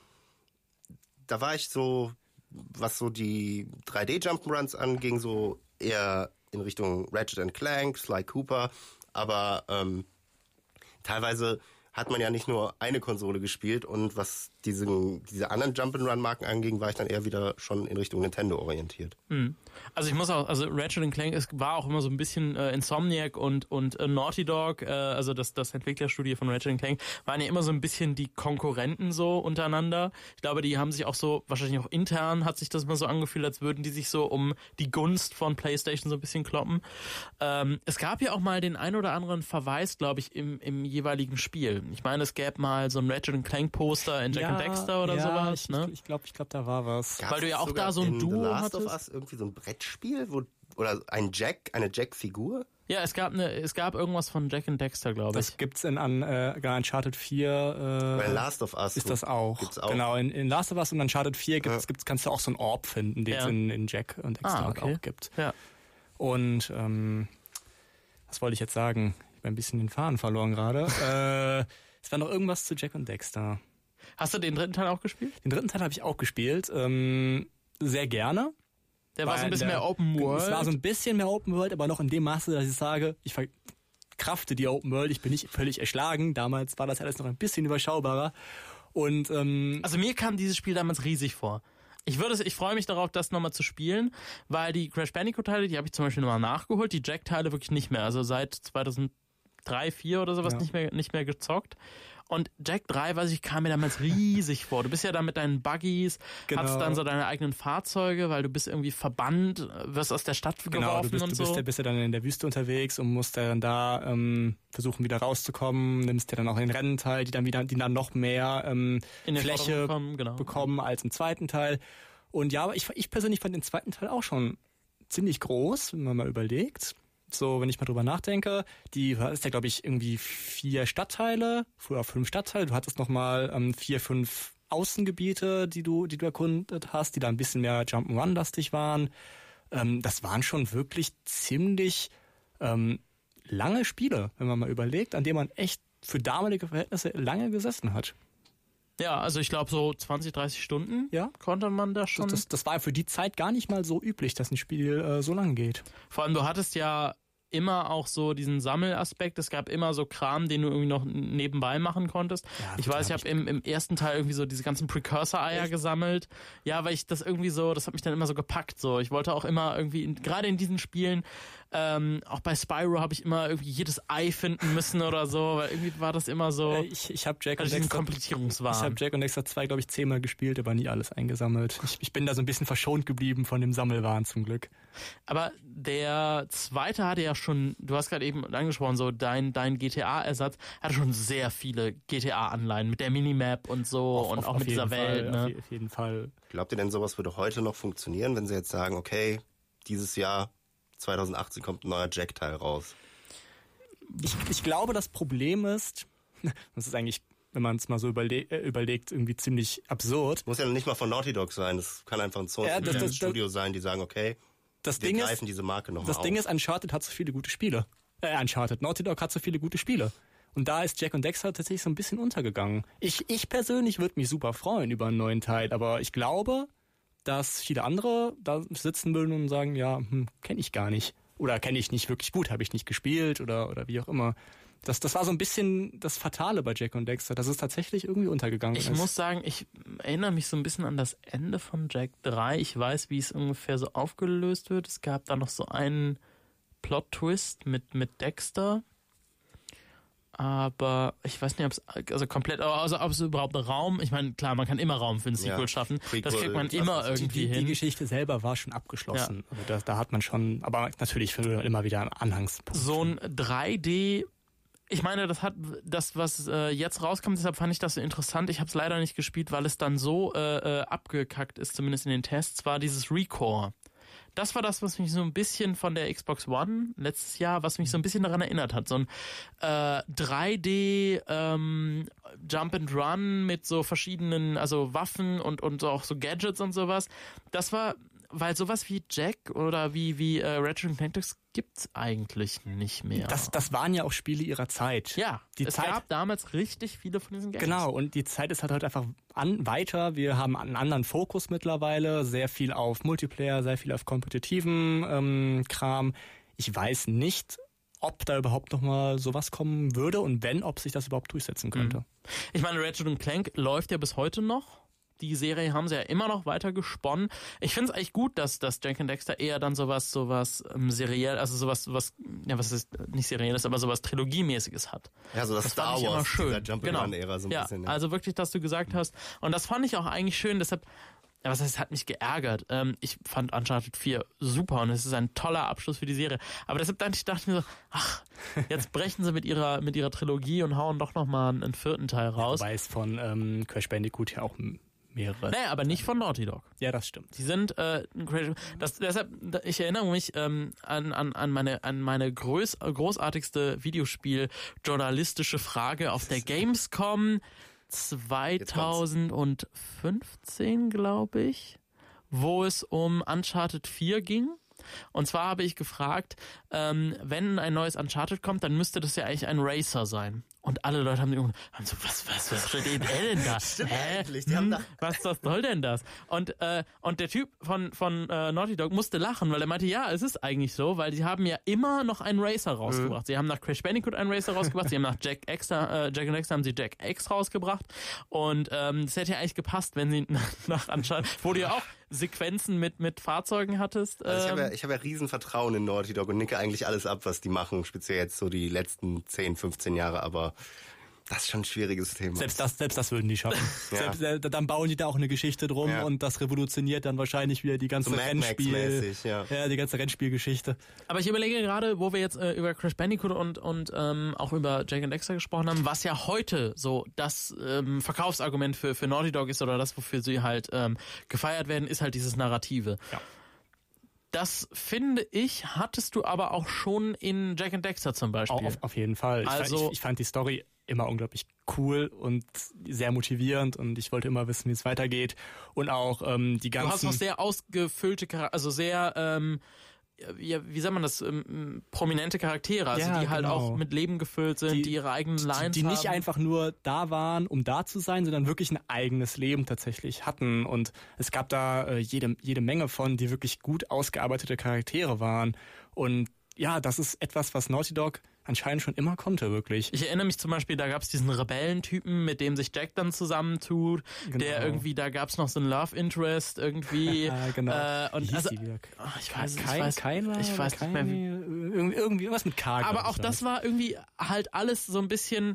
da war ich so, was so die 3D-Jump'n'Runs anging, so eher in Richtung Ratchet & Clank, Sly Cooper, aber teilweise hat man ja nicht nur eine Konsole gespielt und was diese anderen Jump'n'Run-Marken anging, war ich dann eher wieder schon in Richtung Nintendo orientiert. Also ich muss auch, also Ratchet & Clank war auch immer so ein bisschen Insomniac und Naughty Dog, also das Entwicklerstudio von Ratchet & Clank, waren ja immer so ein bisschen die Konkurrenten so untereinander. Ich glaube, die haben sich auch so, wahrscheinlich auch intern hat sich das mal so angefühlt, als würden die sich so um die Gunst von PlayStation so ein bisschen kloppen. Es gab ja auch mal den ein oder anderen Verweis, glaube ich, im jeweiligen Spiel. Ich meine, es gäbe mal so ein Ratchet & Clank Poster in Jack and Dexter oder sowas. Ich glaube, da war was. Gab's weil du ja auch sogar da so ein in Duo The Last hattest? of Us irgendwie so ein Brettspiel, oder eine Jack-Figur? Ja, es gab irgendwas von Jack and Dexter, glaube ich. Das gibt's in Uncharted 4. Bei Last of Us ist das auch. Gibt's auch. Genau, in Last of Us und Uncharted 4 kannst du auch so einen Orb finden, den es in Jack und Dexter auch gibt. Ja. Und was wollte ich jetzt sagen? Ich habe ein bisschen den Faden verloren gerade. Es war noch irgendwas zu Jack und Dexter. Hast du den dritten Teil auch gespielt? Den dritten Teil habe ich auch gespielt. Sehr gerne. Der war so ein bisschen mehr Open World. Es war so ein bisschen mehr Open World, aber noch in dem Maße, dass ich sage, ich verkrafte die Open World, ich bin nicht völlig erschlagen. Damals war das alles noch ein bisschen überschaubarer. Und also mir kam dieses Spiel damals riesig vor. Ich freue mich darauf, das nochmal zu spielen, weil die Crash Bandicoot-Teile, die habe ich zum Beispiel nochmal nachgeholt, die Jack-Teile wirklich nicht mehr. Also seit 2003, 2004 oder sowas nicht mehr gezockt. Und Jack 3, weiß ich, kam mir damals riesig vor. Du bist ja da mit deinen Buggies, hast dann so deine eigenen Fahrzeuge, weil du bist irgendwie verbannt, wirst aus der Stadt geworfen und so. Du bist ja dann in der Wüste unterwegs und musst dann da versuchen wieder rauszukommen, nimmst dir dann auch den Rennen teil, die dann noch mehr Fläche bekommen als im zweiten Teil. Und ja, aber ich persönlich fand den zweiten Teil auch schon ziemlich groß, wenn man mal überlegt. So, wenn ich mal drüber nachdenke, die ist ja, glaube ich, irgendwie 4 Stadtteile, früher 5 Stadtteile. Du hattest nochmal 4, 5 Außengebiete, die du erkundet hast, die da ein bisschen mehr Jump'n'Run-lastig waren. Das waren schon wirklich ziemlich lange Spiele, wenn man mal überlegt, an denen man echt für damalige Verhältnisse lange gesessen hat. Ja, also ich glaube so 20, 30 Stunden konnte man da schon. Das war für die Zeit gar nicht mal so üblich, dass ein Spiel so lange geht. Vor allem, du hattest ja immer auch so diesen Sammelaspekt. Es gab immer so Kram, den du irgendwie noch nebenbei machen konntest. Ja, ich weiß, ich habe im ersten Teil irgendwie so diese ganzen Precursor-Eier gesammelt. Ja, weil ich das irgendwie so, das hat mich dann immer so gepackt. So, ich wollte auch immer irgendwie, gerade in diesen Spielen, auch bei Spyro habe ich immer irgendwie jedes Ei finden müssen oder so, weil irgendwie war das immer so. Ich habe Jack und Dexter Komplettierungswahn. Ich habe Jack und Dexter 2, glaube ich, 10-mal gespielt, aber nie alles eingesammelt. Ich bin da so ein bisschen verschont geblieben von dem Sammelwahn zum Glück. Aber der zweite hatte ja schon, du hast gerade eben angesprochen, so dein GTA-Ersatz hatte schon sehr viele GTA-Anleihen mit der Minimap und so und auch mit dieser Welt. Ne? Auf jeden Fall. Glaubt ihr denn, sowas würde heute noch funktionieren, wenn sie jetzt sagen, okay, dieses Jahr 2018 kommt ein neuer Jack-Teil raus? Ich glaube, das Problem ist, das ist eigentlich, wenn man es mal so überlegt, irgendwie ziemlich absurd. Muss ja nicht mal von Naughty Dog sein, das kann einfach ein Source-Studio sein, die sagen, okay, wir greifen diese Marke nochmal auf. Das Ding ist, Uncharted hat so viele gute Spiele. Naughty Dog hat so viele gute Spiele. Und da ist Jack und Dexter tatsächlich so ein bisschen untergegangen. Ich persönlich würde mich super freuen über einen neuen Teil, aber ich glaube, dass viele andere da sitzen würden und sagen, ja, kenne ich gar nicht. Oder kenne ich nicht wirklich gut, habe ich nicht gespielt oder wie auch immer. Das war so ein bisschen das Fatale bei Jack und Dexter, dass es tatsächlich irgendwie untergegangen ist. Ich muss sagen, ich erinnere mich so ein bisschen an das Ende von Jack 3. Ich weiß, wie es ungefähr so aufgelöst wird. Es gab da noch so einen Plot-Twist mit Dexter. Aber ich weiß nicht, ob es überhaupt einen Raum, ich meine, klar, man kann immer Raum für ein Sequel schaffen. Das kriegt man immer irgendwie hin. Die Geschichte selber war schon abgeschlossen. Ja. Also da hat man schon, aber natürlich für immer wieder einen Anhangspunkt. So ein 3D, ich meine, das was jetzt rauskommt, deshalb fand ich das so interessant. Ich habe es leider nicht gespielt, weil es dann so abgekackt ist, zumindest in den Tests, war dieses Recore. das war das, was mich so ein bisschen von der Xbox One letztes Jahr, was mich so ein bisschen daran erinnert hat. So ein 3D Jump and Run mit so verschiedenen, also Waffen und auch so Gadgets und sowas. Das war, weil sowas wie Jack oder wie Ratchet & Clank gibt's eigentlich nicht mehr. Das waren ja auch Spiele ihrer Zeit. Ja, es gab damals richtig viele von diesen Games. Genau, und die Zeit ist halt heute einfach weiter. Wir haben einen anderen Fokus mittlerweile, sehr viel auf Multiplayer, sehr viel auf kompetitiven Kram. Ich weiß nicht, ob da überhaupt noch mal sowas kommen würde und wenn, ob sich das überhaupt durchsetzen könnte. Ich meine, Ratchet & Clank läuft ja bis heute noch. Die Serie haben sie ja immer noch weiter gesponnen. Ich finde es eigentlich gut, dass Jak and Daxter eher dann sowas seriell, also sowas, ja, was ist nicht serielles, aber sowas Trilogiemäßiges hat. Ja, so das Star fand ich Wars immer schön. dieser Jump-and-Run-Ära so ein bisschen. Ja, also wirklich, dass du gesagt hast. Und das fand ich auch eigentlich schön, deshalb, ja, was heißt, hat mich geärgert. Ich fand Uncharted 4 super und es ist ein toller Abschluss für die Serie. Aber deshalb dachte ich mir so, ach, jetzt brechen sie mit ihrer Trilogie und hauen doch nochmal einen vierten Teil raus. Wobei es von Crash Bandicoot ja auch mehrere. Naja, aber nicht von Naughty Dog. Ja, das stimmt. Die sind deshalb, ich erinnere mich an meine großartigste Videospiel-journalistische Frage auf der Gamescom 2015, glaube ich, wo es um Uncharted 4 ging. Und zwar habe ich gefragt, wenn ein neues Uncharted kommt, dann müsste das ja eigentlich ein Racer sein. Und alle Leute haben so, was redet er denn da? Was soll denn das? Und der Typ von Naughty Dog musste lachen, weil er meinte, ja, es ist eigentlich so, weil sie haben ja immer noch einen Racer rausgebracht. Sie haben nach Crash Bandicoot einen Racer rausgebracht, sie haben nach Jak and Daxter haben sie Jak X rausgebracht. Und es hätte ja eigentlich gepasst, wenn sie nach Uncharted, wo du ja auch Sequenzen mit Fahrzeugen hattest. Also ich habe ja riesen Vertrauen in Naughty Dog und nicke eigentlich alles ab, was die machen, speziell jetzt so die letzten 10, 15 Jahre, aber das ist schon ein schwieriges Thema. Selbst das würden die schaffen. Ja. Dann bauen die da auch eine Geschichte drum und das revolutioniert dann wahrscheinlich wieder die ganze so die ganze Rennspielgeschichte. Aber ich überlege gerade, wo wir jetzt über Crash Bandicoot und auch über Jak and Daxter gesprochen haben, was ja heute so das Verkaufsargument für Naughty Dog ist oder das, wofür sie halt gefeiert werden, ist halt dieses Narrative. Ja. Das, finde ich, hattest du aber auch schon in Jak and Daxter zum Beispiel. Auf jeden Fall. Ich fand die Story immer unglaublich cool und sehr motivierend und ich wollte immer wissen, wie es weitergeht. Und auch die ganzen... Du hast noch sehr ausgefüllte, also sehr... wie sagt man das, prominente Charaktere, also die halt auch mit Leben gefüllt sind, die ihre eigenen Lines haben. Die nicht einfach nur da waren, um da zu sein, sondern wirklich ein eigenes Leben tatsächlich hatten. Und es gab da jede Menge von, die wirklich gut ausgearbeitete Charaktere waren. Und ja, das ist etwas, was Naughty Dog anscheinend schon immer konnte, wirklich. Ich erinnere mich zum Beispiel, da gab es diesen Rebellentypen, mit dem sich Jack dann zusammentut, der irgendwie, da gab es noch so einen Love Interest irgendwie. Genau. Und also, ich weiß nicht mehr, irgendwie was mit K. Aber auch das war irgendwie halt alles so ein bisschen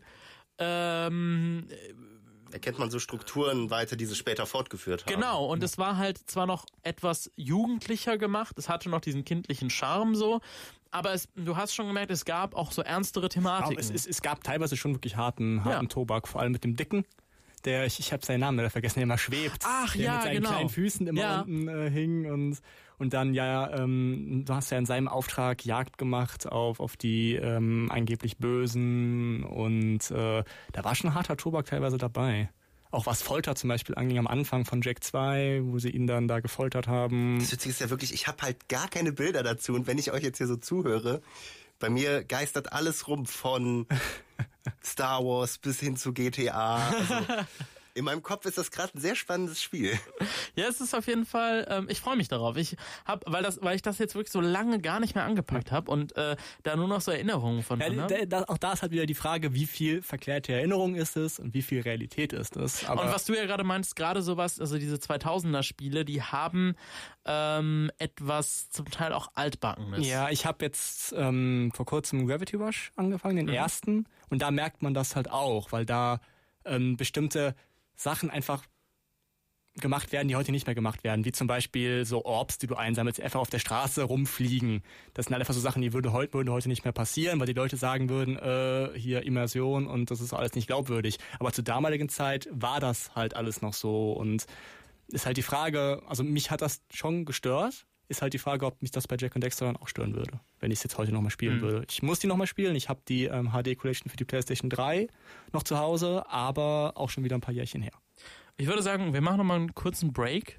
erkennt man so Strukturen weiter, die sie später fortgeführt haben. Genau, und es war halt zwar noch etwas jugendlicher gemacht, es hatte noch diesen kindlichen Charme so, aber du hast schon gemerkt, es gab auch so ernstere Thematiken. Es gab teilweise schon wirklich harten Tobak, vor allem mit dem Dicken. Ich habe seinen Namen vergessen, der immer schwebt. Ach der ja, mit seinen kleinen Füßen immer unten hing und dann du hast ja in seinem Auftrag Jagd gemacht auf die angeblich Bösen und da war schon harter Tobak teilweise dabei. Auch was Folter zum Beispiel anging am Anfang von Jak 2, wo sie ihn dann da gefoltert haben. Das Witzige ist ja wirklich, ich habe halt gar keine Bilder dazu und wenn ich euch jetzt hier so zuhöre, bei mir geistert alles rum von Star Wars bis hin zu GTA. Also in meinem Kopf ist das gerade ein sehr spannendes Spiel. Ja, es ist auf jeden Fall, ich freue mich darauf. Weil ich das jetzt wirklich so lange gar nicht mehr angepackt habe und da nur noch so Erinnerungen von habe. Auch da ist halt wieder die Frage, wie viel verklärte Erinnerung ist es und wie viel Realität ist es. Aber und was du ja gerade meinst, gerade sowas, also diese 2000er-Spiele, die haben etwas zum Teil auch Altbackenes. Ja, ich habe jetzt vor kurzem Gravity Rush angefangen, den ersten, und da merkt man das halt auch, weil da bestimmte Sachen einfach gemacht werden, die heute nicht mehr gemacht werden, wie zum Beispiel so Orbs, die du einsammelst, einfach auf der Straße rumfliegen. Das sind halt einfach so Sachen, die würden heute nicht mehr passieren, weil die Leute sagen würden, hier Immersion und das ist alles nicht glaubwürdig. Aber zur damaligen Zeit war das halt alles noch so und ist halt die Frage, also mich hat das schon gestört, ist halt die Frage, ob mich das bei Jak und Daxter dann auch stören würde, wenn ich es jetzt heute nochmal spielen würde. Ich muss die nochmal spielen. Ich habe die HD Collection für die PlayStation 3 noch zu Hause, aber auch schon wieder ein paar Jährchen her. Ich würde sagen, wir machen nochmal einen kurzen Break.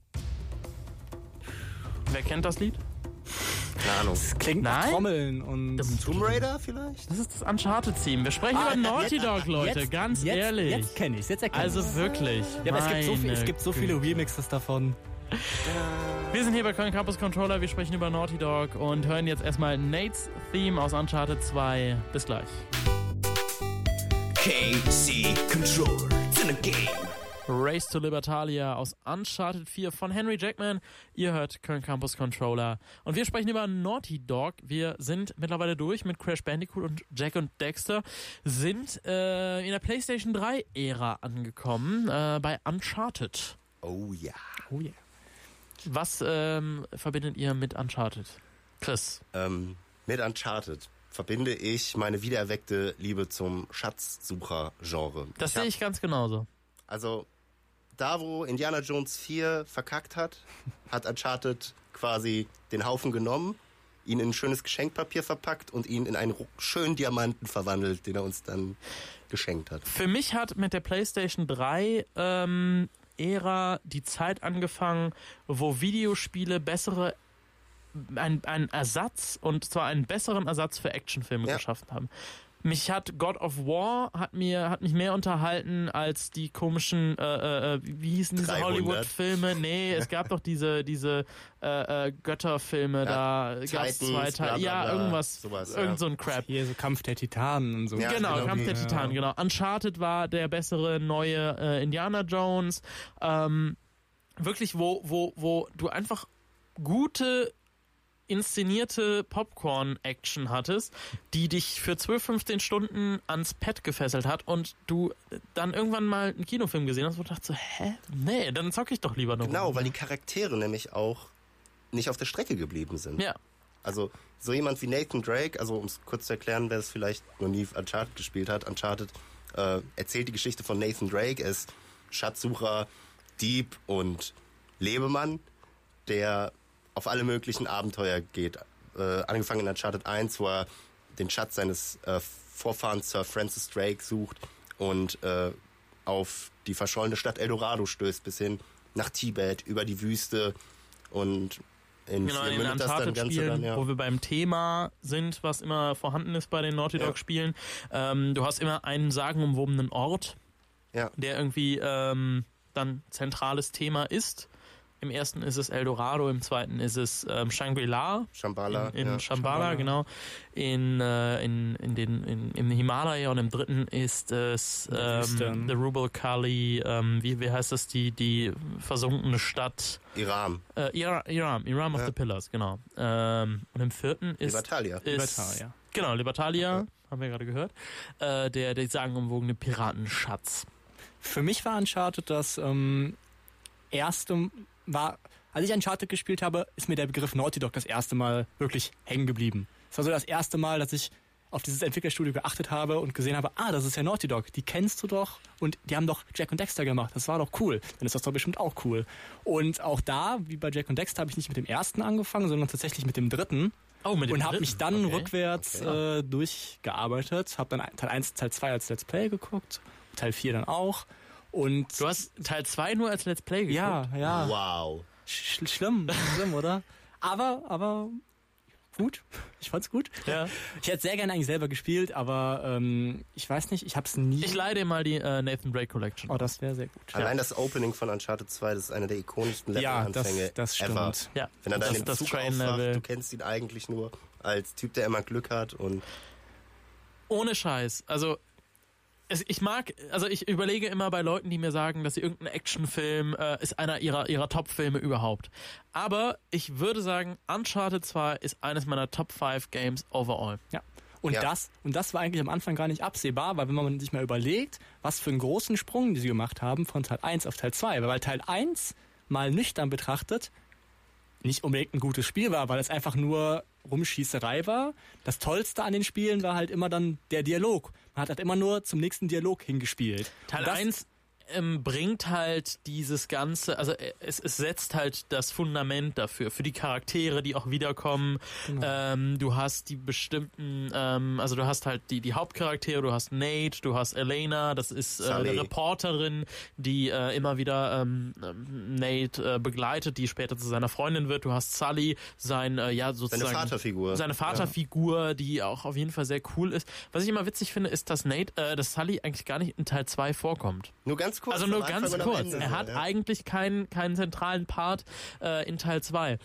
Wer kennt das Lied? Keine Ahnung. Das klingt nach Trommeln und... Tomb Raider vielleicht? Das ist das Uncharted-Theme. Wir sprechen über Naughty Dog, Leute, ganz ehrlich. Jetzt kenne ich es, jetzt erkenne ich Also wirklich. Ja, aber es gibt so viele Remixes davon. Wir sind hier bei Köln Campus Controller, wir sprechen über Naughty Dog und hören jetzt erstmal Nates Theme aus Uncharted 2. Bis gleich. KC Controller. It's in a game. Race to Libertalia aus Uncharted 4 von Henry Jackman. Ihr hört Köln Campus Controller. Und wir sprechen über Naughty Dog. Wir sind mittlerweile durch mit Crash Bandicoot und Jak und Daxter. Sind in der PlayStation 3 Ära angekommen, bei Uncharted. Oh ja. Oh yeah. Was verbindet ihr mit Uncharted? Chris? Mit Uncharted verbinde ich meine wiedererweckte Liebe zum Schatzsucher-Genre. Das sehe ich ganz genauso. Also, da wo Indiana Jones 4 verkackt hat Uncharted quasi den Haufen genommen, ihn in ein schönes Geschenkpapier verpackt und ihn in einen schönen Diamanten verwandelt, den er uns dann geschenkt hat. Für mich hat mit der PlayStation 3 Ära die Zeit angefangen, wo Videospiele einen Ersatz, und zwar einen besseren Ersatz für Actionfilme geschaffen haben. Mich hat God of War hat mich mehr unterhalten als die komischen wie hießen diese 300. Hollywood-Filme? Nee, es gab doch diese Götterfilme, da gab es 2 Teile. Ja, irgendwas, sowas, irgend so ein Crap. Hier so Kampf der Titanen und so. Ja, Genau, genau. Kampf der Titanen, genau. Uncharted war der bessere neue Indiana Jones. Wirklich, wo du einfach gute inszenierte Popcorn-Action hattest, die dich für 12-15 Stunden ans Pad gefesselt hat und du dann irgendwann mal einen Kinofilm gesehen hast, wo du dachtest so, nee, dann zocke ich doch lieber noch. Genau, weil die Charaktere nämlich auch nicht auf der Strecke geblieben sind. Ja. Also so jemand wie Nathan Drake, also um es kurz zu erklären, wer es vielleicht noch nie Uncharted gespielt hat, Uncharted erzählt die Geschichte von Nathan Drake. Er ist Schatzsucher, Dieb und Lebemann, der auf alle möglichen Abenteuer geht. Angefangen in Uncharted 1, wo er den Schatz seines Vorfahrens Sir Francis Drake sucht und auf die verschollene Stadt Eldorado stößt, bis hin nach Tibet, über die Wüste und in Genau, in den Uncharted-Spielen, wo wir beim Thema sind, was immer vorhanden ist bei den Naughty Dog-Spielen. Du hast immer einen sagenumwobenen Ort, der irgendwie dann zentrales Thema ist. Im ersten ist es Eldorado, im zweiten ist es Shangri-La. Shambhala. In Shambhala, genau. Im Himalaya, und im dritten ist es The Rubal Khali, wie heißt das, die versunkene Stadt? Iram. Iram of the Pillars, genau. Und im vierten ist Libertalia. Genau, Libertalia, haben wir gerade gehört. Der sagenumwogene Piratenschatz. Für mich war Uncharted das erste war, als ich Uncharted gespielt habe, ist mir der Begriff Naughty Dog das erste Mal wirklich hängen geblieben. Es war so das erste Mal, dass ich auf dieses Entwicklerstudio geachtet habe und gesehen habe, das ist ja Naughty Dog, die kennst du doch und die haben doch Jak und Daxter gemacht, das war doch cool, dann ist das doch bestimmt auch cool. Und auch da, wie bei Jak und Daxter, habe ich nicht mit dem ersten angefangen, sondern tatsächlich mit dem dritten. Und habe mich dann rückwärts durchgearbeitet, habe dann Teil 1, Teil 2 als Let's Play geguckt, Teil 4 dann auch. Und du hast Teil 2 nur als Let's Play geguckt? Ja. Wow. Schlimm, oder? Aber gut. Ich fand's gut. Ja. Ich hätte sehr gerne eigentlich selber gespielt, aber ich weiß nicht, ich hab's nie... Ich leih dir mal die Nathan Drake Collection. Oh, das wäre sehr gut. Allein das Opening von Uncharted 2, das ist einer der ikonischsten Level-Anfänge das stimmt. ever. Ja, wenn er dann im Zug aufwacht, Level. du kennst ihn eigentlich nur als Typ, der immer Glück hat und... Ohne Scheiß. Also ich überlege immer bei Leuten, die mir sagen, dass sie irgendein Actionfilm ist einer ihrer Top-Filme überhaupt. Aber ich würde sagen, Uncharted 2 ist eines meiner Top 5 Games overall. Ja. Und das war eigentlich am Anfang gar nicht absehbar, weil wenn man sich mal überlegt, was für einen großen Sprung die sie gemacht haben von Teil 1 auf Teil 2, weil Teil 1 mal nüchtern betrachtet nicht unbedingt ein gutes Spiel war, weil es einfach nur Rumschießerei war. Das Tollste an den Spielen war halt immer dann der Dialog. Man hat halt immer nur zum nächsten Dialog hingespielt. Teil 1 bringt halt dieses Ganze, also es setzt halt das Fundament dafür, für die Charaktere, die auch wiederkommen. Genau. Du hast die bestimmten, also du hast halt die Hauptcharaktere, du hast Nate, du hast Elena, das ist eine Reporterin, die immer wieder Nate begleitet, die später zu seiner Freundin wird. Du hast Sully, sozusagen seine Vaterfigur, die auch auf jeden Fall sehr cool ist. Was ich immer witzig finde, ist, dass Sully eigentlich gar nicht in Teil 2 vorkommt. Nur ganz kurz. Also nur ganz kurz. Er hat eigentlich keinen zentralen Part in Teil 2.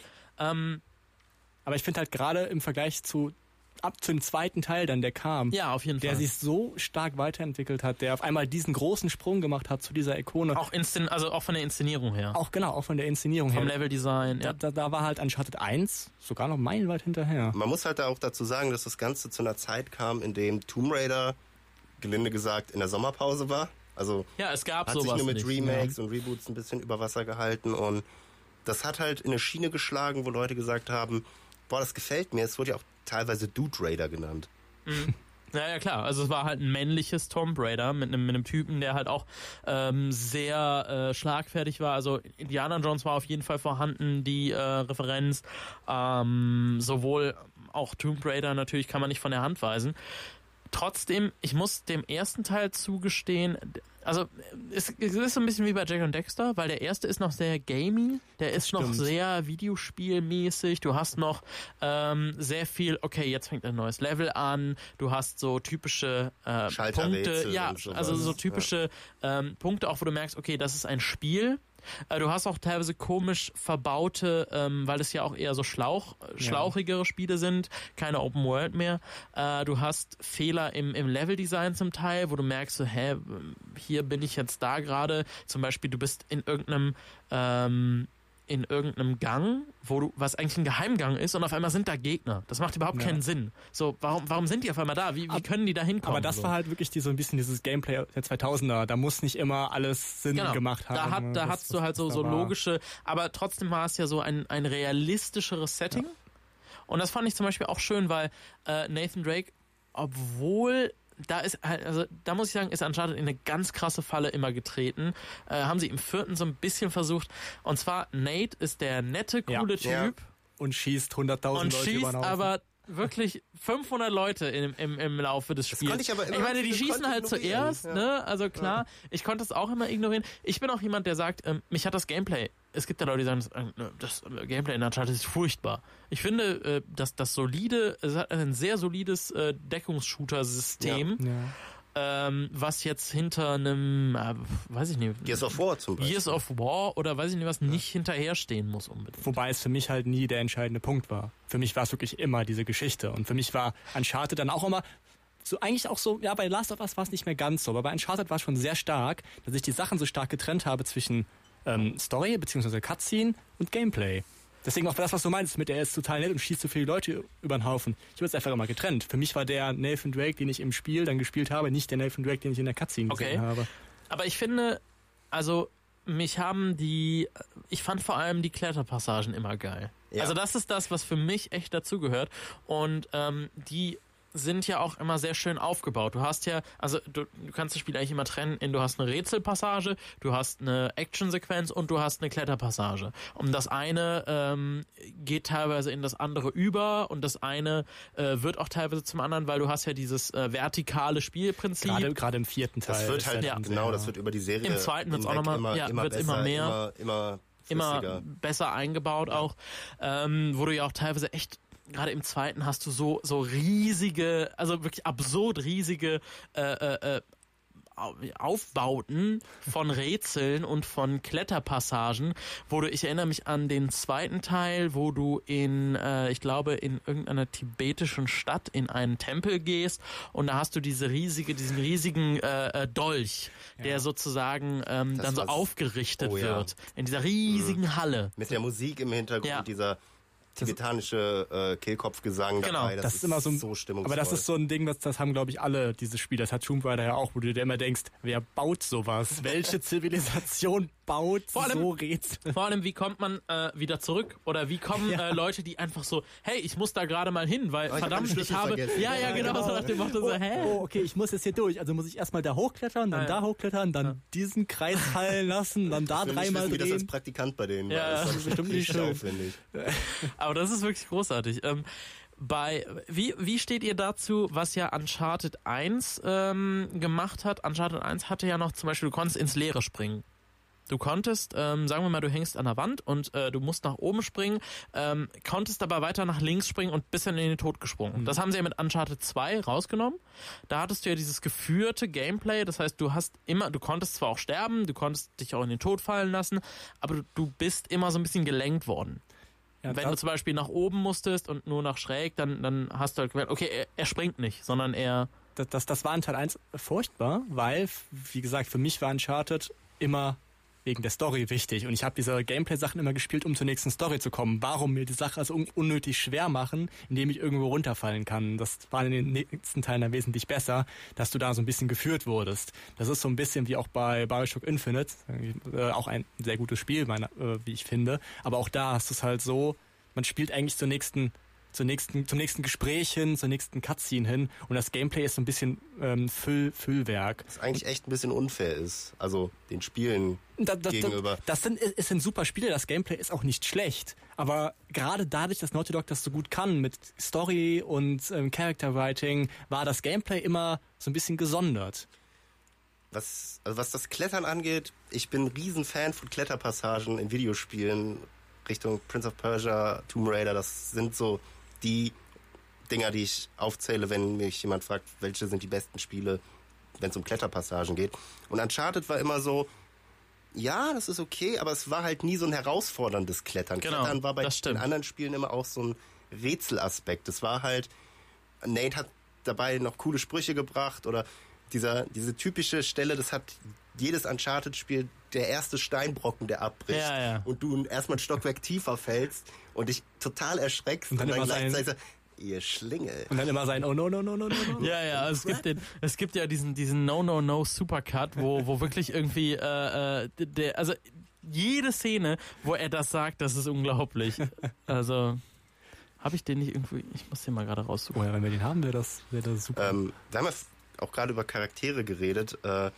Aber ich finde halt gerade im Vergleich zu dem zweiten Teil dann, der kam. Ja, auf jeden Fall. Der sich so stark weiterentwickelt hat, der auf einmal diesen großen Sprung gemacht hat zu dieser Ikone. Auch von der Inszenierung her. Auch von der Inszenierung her. Vom Leveldesign, ja. Da war halt Uncharted 1 sogar noch meilenweit hinterher. Man muss halt auch dazu sagen, dass das Ganze zu einer Zeit kam, in dem Tomb Raider, gelinde gesagt, in der Sommerpause war. Also ja, es gab hat sowas sich nur mit nicht, Remakes und Reboots ein bisschen über Wasser gehalten und das hat halt in eine Schiene geschlagen, wo Leute gesagt haben, boah, das gefällt mir. Es wurde ja auch teilweise Dude Raider genannt. Mhm. Ja, klar. Also es war halt ein männliches Tomb Raider mit einem Typen, der halt auch sehr schlagfertig war. Also Indiana Jones war auf jeden Fall vorhanden, die Referenz. Sowohl auch Tomb Raider natürlich kann man nicht von der Hand weisen. Trotzdem, ich muss dem ersten Teil zugestehen, also es ist so ein bisschen wie bei Jack und Dexter, weil der erste ist noch sehr gamey, der ist noch sehr videospielmäßig, du hast noch sehr viel, okay, jetzt fängt ein neues Level an, du hast so typische Punkte, ja, also so typische Punkte auch, wo du merkst, okay, das ist ein Spiel. Du hast auch teilweise komisch verbaute, weil es ja auch eher so schlauchigere Spiele sind, keine Open World mehr. Du hast Fehler im Leveldesign zum Teil, wo du merkst, so, hier bin ich jetzt da gerade. Zum Beispiel, du bist in irgendeinem Gang, was eigentlich ein Geheimgang ist und auf einmal sind da Gegner. Das macht überhaupt keinen Sinn. So, warum sind die auf einmal da? Wie können die da hinkommen? Aber das war halt wirklich so ein bisschen dieses Gameplay der 2000er. Da muss nicht immer alles Sinn gemacht haben. Da hast du halt so logische, aber trotzdem war es ja so ein realistischeres Setting. Ja. Und das fand ich zum Beispiel auch schön, weil Nathan Drake, obwohl da muss ich sagen, ist Uncharted in eine ganz krasse Falle immer getreten. Haben sie im 4. so ein bisschen versucht. Und zwar, Nate ist der nette, coole Typ. Ja. Und schießt 100.000 Leute über den Haufen. Aber wirklich 500 Leute im Laufe des Spiels. Das konnte ich aber immer ich meine, die schießen halt zuerst, ne? Also klar, ich konnte es auch immer ignorieren. Ich bin auch jemand, der sagt, mich hat das Gameplay, es gibt ja Leute, die sagen, das Gameplay in Uncharted ist furchtbar. Ich finde, dass es hat ein sehr solides Deckungsshooter-System. Was jetzt hinter einem, weiß ich nicht. Gears of War zum Beispiel. Gears of War oder weiß ich nicht was, nicht hinterherstehen muss unbedingt. Wobei es für mich halt nie der entscheidende Punkt war. Für mich war es wirklich immer diese Geschichte. Und für mich war Uncharted dann auch immer so eigentlich auch so, ja, bei Last of Us war es nicht mehr ganz so, aber bei Uncharted war es schon sehr stark, dass ich die Sachen so stark getrennt habe zwischen Story bzw. Cutscene und Gameplay. Deswegen auch das, was du meinst, der ist total nett und schießt so viele Leute über den Haufen. Ich habe es einfach immer getrennt. Für mich war der Nathan Drake, den ich im Spiel dann gespielt habe, nicht der Nathan Drake, den ich in der Cutscene gesehen habe. Aber ich finde, also ich fand vor allem die Kletterpassagen immer geil. Ja. Also das ist das, was für mich echt dazugehört. Und die sind ja auch immer sehr schön aufgebaut. Du hast ja, also du kannst das Spiel eigentlich immer trennen du hast eine Rätselpassage, du hast eine Actionsequenz und du hast eine Kletterpassage. Und das eine geht teilweise in das andere über und das eine wird auch teilweise zum anderen, weil du hast ja dieses vertikale Spielprinzip. Gerade im 4. Teil. Das wird halt, das wird über die Serie im 2. wird es auch nochmal, immer mehr. Immer besser eingebaut auch, wo du ja auch teilweise echt gerade im 2. hast du so riesige, also wirklich absurd riesige Aufbauten von Rätseln und von Kletterpassagen, ich erinnere mich an den 2. Teil, wo du ich glaube, in irgendeiner tibetischen Stadt in einen Tempel gehst und da hast du diesen riesigen Dolch, der sozusagen dann so aufgerichtet wird in dieser riesigen Halle. Mit der Musik im Hintergrund, dieser tibetanische Kehlkopfgesang dabei. Das ist immer so stimmungsvoll. Aber das ist so ein Ding, das haben, glaube ich, alle diese Spiele. Das hat Tomb Raider ja auch, wo du dir immer denkst, wer baut sowas? Welche Zivilisation baut so Rätsel? Vor allem, wie kommt man wieder zurück? Oder wie kommen Leute, die einfach so, hey, ich muss da gerade mal hin, weil verdammt, ich habe... Ja, genau, so nach dem Motto so, hä? Oh, okay, ich muss jetzt hier durch. Also muss ich erstmal da hochklettern, dann da hochklettern, dann diesen Kreis fallen lassen, dann da dreimal drehen. Wie das als Praktikant bei denen war. Das ist bestimmt nicht aufwendig. Aber das ist wirklich großartig. Wie steht ihr dazu, was ja Uncharted 1 gemacht hat? Uncharted 1 hatte ja noch zum Beispiel, du konntest ins Leere springen. Du konntest, sagen wir mal, du hängst an der Wand und du musst nach oben springen, konntest aber weiter nach links springen und bist dann in den Tod gesprungen. Das haben sie ja mit Uncharted 2 rausgenommen. Da hattest du ja dieses geführte Gameplay, das heißt, du konntest zwar auch sterben, du konntest dich auch in den Tod fallen lassen, aber du bist immer so ein bisschen gelenkt worden. Ja, wenn du zum Beispiel nach oben musstest und nur nach schräg, dann hast du halt gemerkt, okay, er springt nicht, sondern er... Das war in Teil 1 furchtbar, weil, wie gesagt, für mich war Uncharted immer wegen der Story wichtig. Und ich habe diese Gameplay-Sachen immer gespielt, um zur nächsten Story zu kommen. Warum mir die Sache also unnötig schwer machen, indem ich irgendwo runterfallen kann? Das war in den nächsten Teilen dann wesentlich besser, dass du da so ein bisschen geführt wurdest. Das ist so ein bisschen wie auch bei Bioshock Infinite, auch ein sehr gutes Spiel, wie ich finde. Aber auch da ist es halt so, man spielt eigentlich zum nächsten Gespräch hin, zur nächsten Cutscene hin und das Gameplay ist so ein bisschen Füllwerk. Was eigentlich echt ein bisschen unfair ist, also den Spielen gegenüber. Das sind super Spiele, das Gameplay ist auch nicht schlecht, aber gerade dadurch, dass Naughty Dog das so gut kann mit Story und Character Writing, war das Gameplay immer so ein bisschen gesondert. Was das Klettern angeht, ich bin ein Riesenfan von Kletterpassagen in Videospielen Richtung Prince of Persia, Tomb Raider, das sind so die Dinger, die ich aufzähle, wenn mich jemand fragt, welche sind die besten Spiele, wenn es um Kletterpassagen geht. Und Uncharted war immer so, ja, das ist okay, aber es war halt nie so ein herausforderndes Klettern. Genau, Klettern war bei den anderen Spielen immer auch so ein Rätselaspekt. Es war halt, Nate hat dabei noch coole Sprüche gebracht oder diese typische Stelle, das hat jedes Uncharted-Spiel, der erste Steinbrocken, der abbricht und du erstmal ein Stockwerk tiefer fällst und dich total erschreckst und dann gleichzeitig sagst, ihr Schlingel. Und dann immer sein oh no. Ja, es gibt ja diesen No Supercut, wo wirklich irgendwie also jede Szene, wo er das sagt, das ist unglaublich. Also habe ich den nicht irgendwie, ich muss den mal gerade raussuchen. Oh ja, wenn wir den haben, wäre das super. Wir haben ja auch gerade über Charaktere geredet,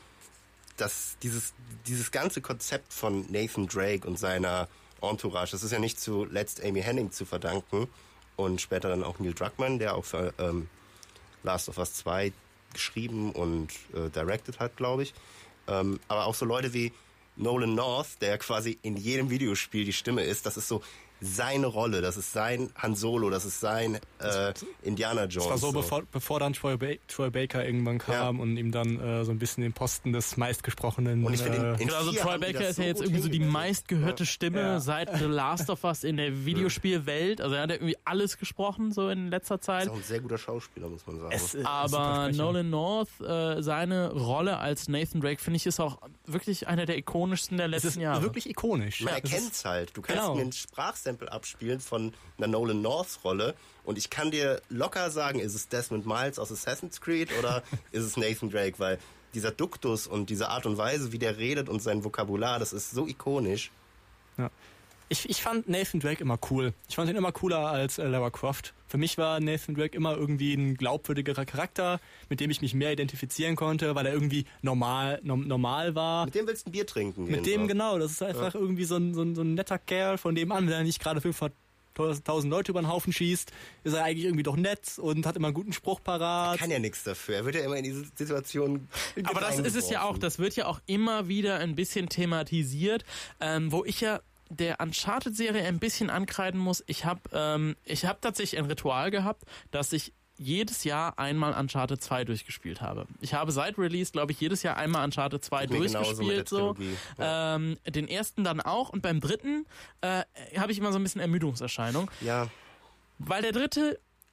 dass dieses ganze Konzept von Nathan Drake und seiner Entourage, das ist ja nicht zuletzt Amy Hennig zu verdanken und später dann auch Neil Druckmann, der auch für Last of Us 2 geschrieben und directed hat, glaube ich. Aber auch so Leute wie Nolan North, der quasi in jedem Videospiel die Stimme ist, das ist so seine Rolle, das ist sein Han Solo, das ist sein Indiana Jones. Das war so, bevor dann Troy Baker irgendwann kam und ihm dann so ein bisschen den Posten des meistgesprochenen... Und ich finde, also Troy Baker ist ja jetzt irgendwie so die meistgehörte Stimme seit The Last of Us in der Videospielwelt. Also er hat ja irgendwie alles gesprochen, so in letzter Zeit. Ist auch ein sehr guter Schauspieler, muss man sagen. Aber Nolan North, seine Rolle als Nathan Drake, finde ich, ist auch wirklich einer der ikonischsten der letzten Jahre. Es ist wirklich ikonisch. Man erkennt es halt. Du kannst mir einen Sprachsample abspielen von einer Nolan North Rolle und ich kann dir locker sagen, ist es Desmond Miles aus Assassin's Creed oder ist es Nathan Drake, weil dieser Duktus und diese Art und Weise, wie der redet und sein Vokabular, das ist so ikonisch. Ja. Ich fand Nathan Drake immer cool. Ich fand ihn immer cooler als Lara Croft. Für mich war Nathan Drake immer irgendwie ein glaubwürdigerer Charakter, mit dem ich mich mehr identifizieren konnte, weil er irgendwie normal war. Mit dem willst du ein Bier trinken. Mit dem, genau. Das ist einfach irgendwie so ein netter Kerl, von dem an, wenn er nicht gerade 500.000 Leute über den Haufen schießt, ist er eigentlich irgendwie doch nett und hat immer einen guten Spruch parat. Er kann ja nichts dafür. Er wird ja immer in diese Situation Aber das ist es ja auch. Das wird ja auch immer wieder ein bisschen thematisiert, wo ich ja der Uncharted-Serie ein bisschen ankreiden muss. Ich hab tatsächlich ein Ritual gehabt, dass ich jedes Jahr einmal Uncharted 2 durchgespielt habe. Ich habe seit Release, glaube ich, jedes Jahr einmal Uncharted 2 durchgespielt. So. Ja. Den ersten dann auch und beim dritten habe ich immer so ein bisschen Ermüdungserscheinung. Ja. Weil der dritte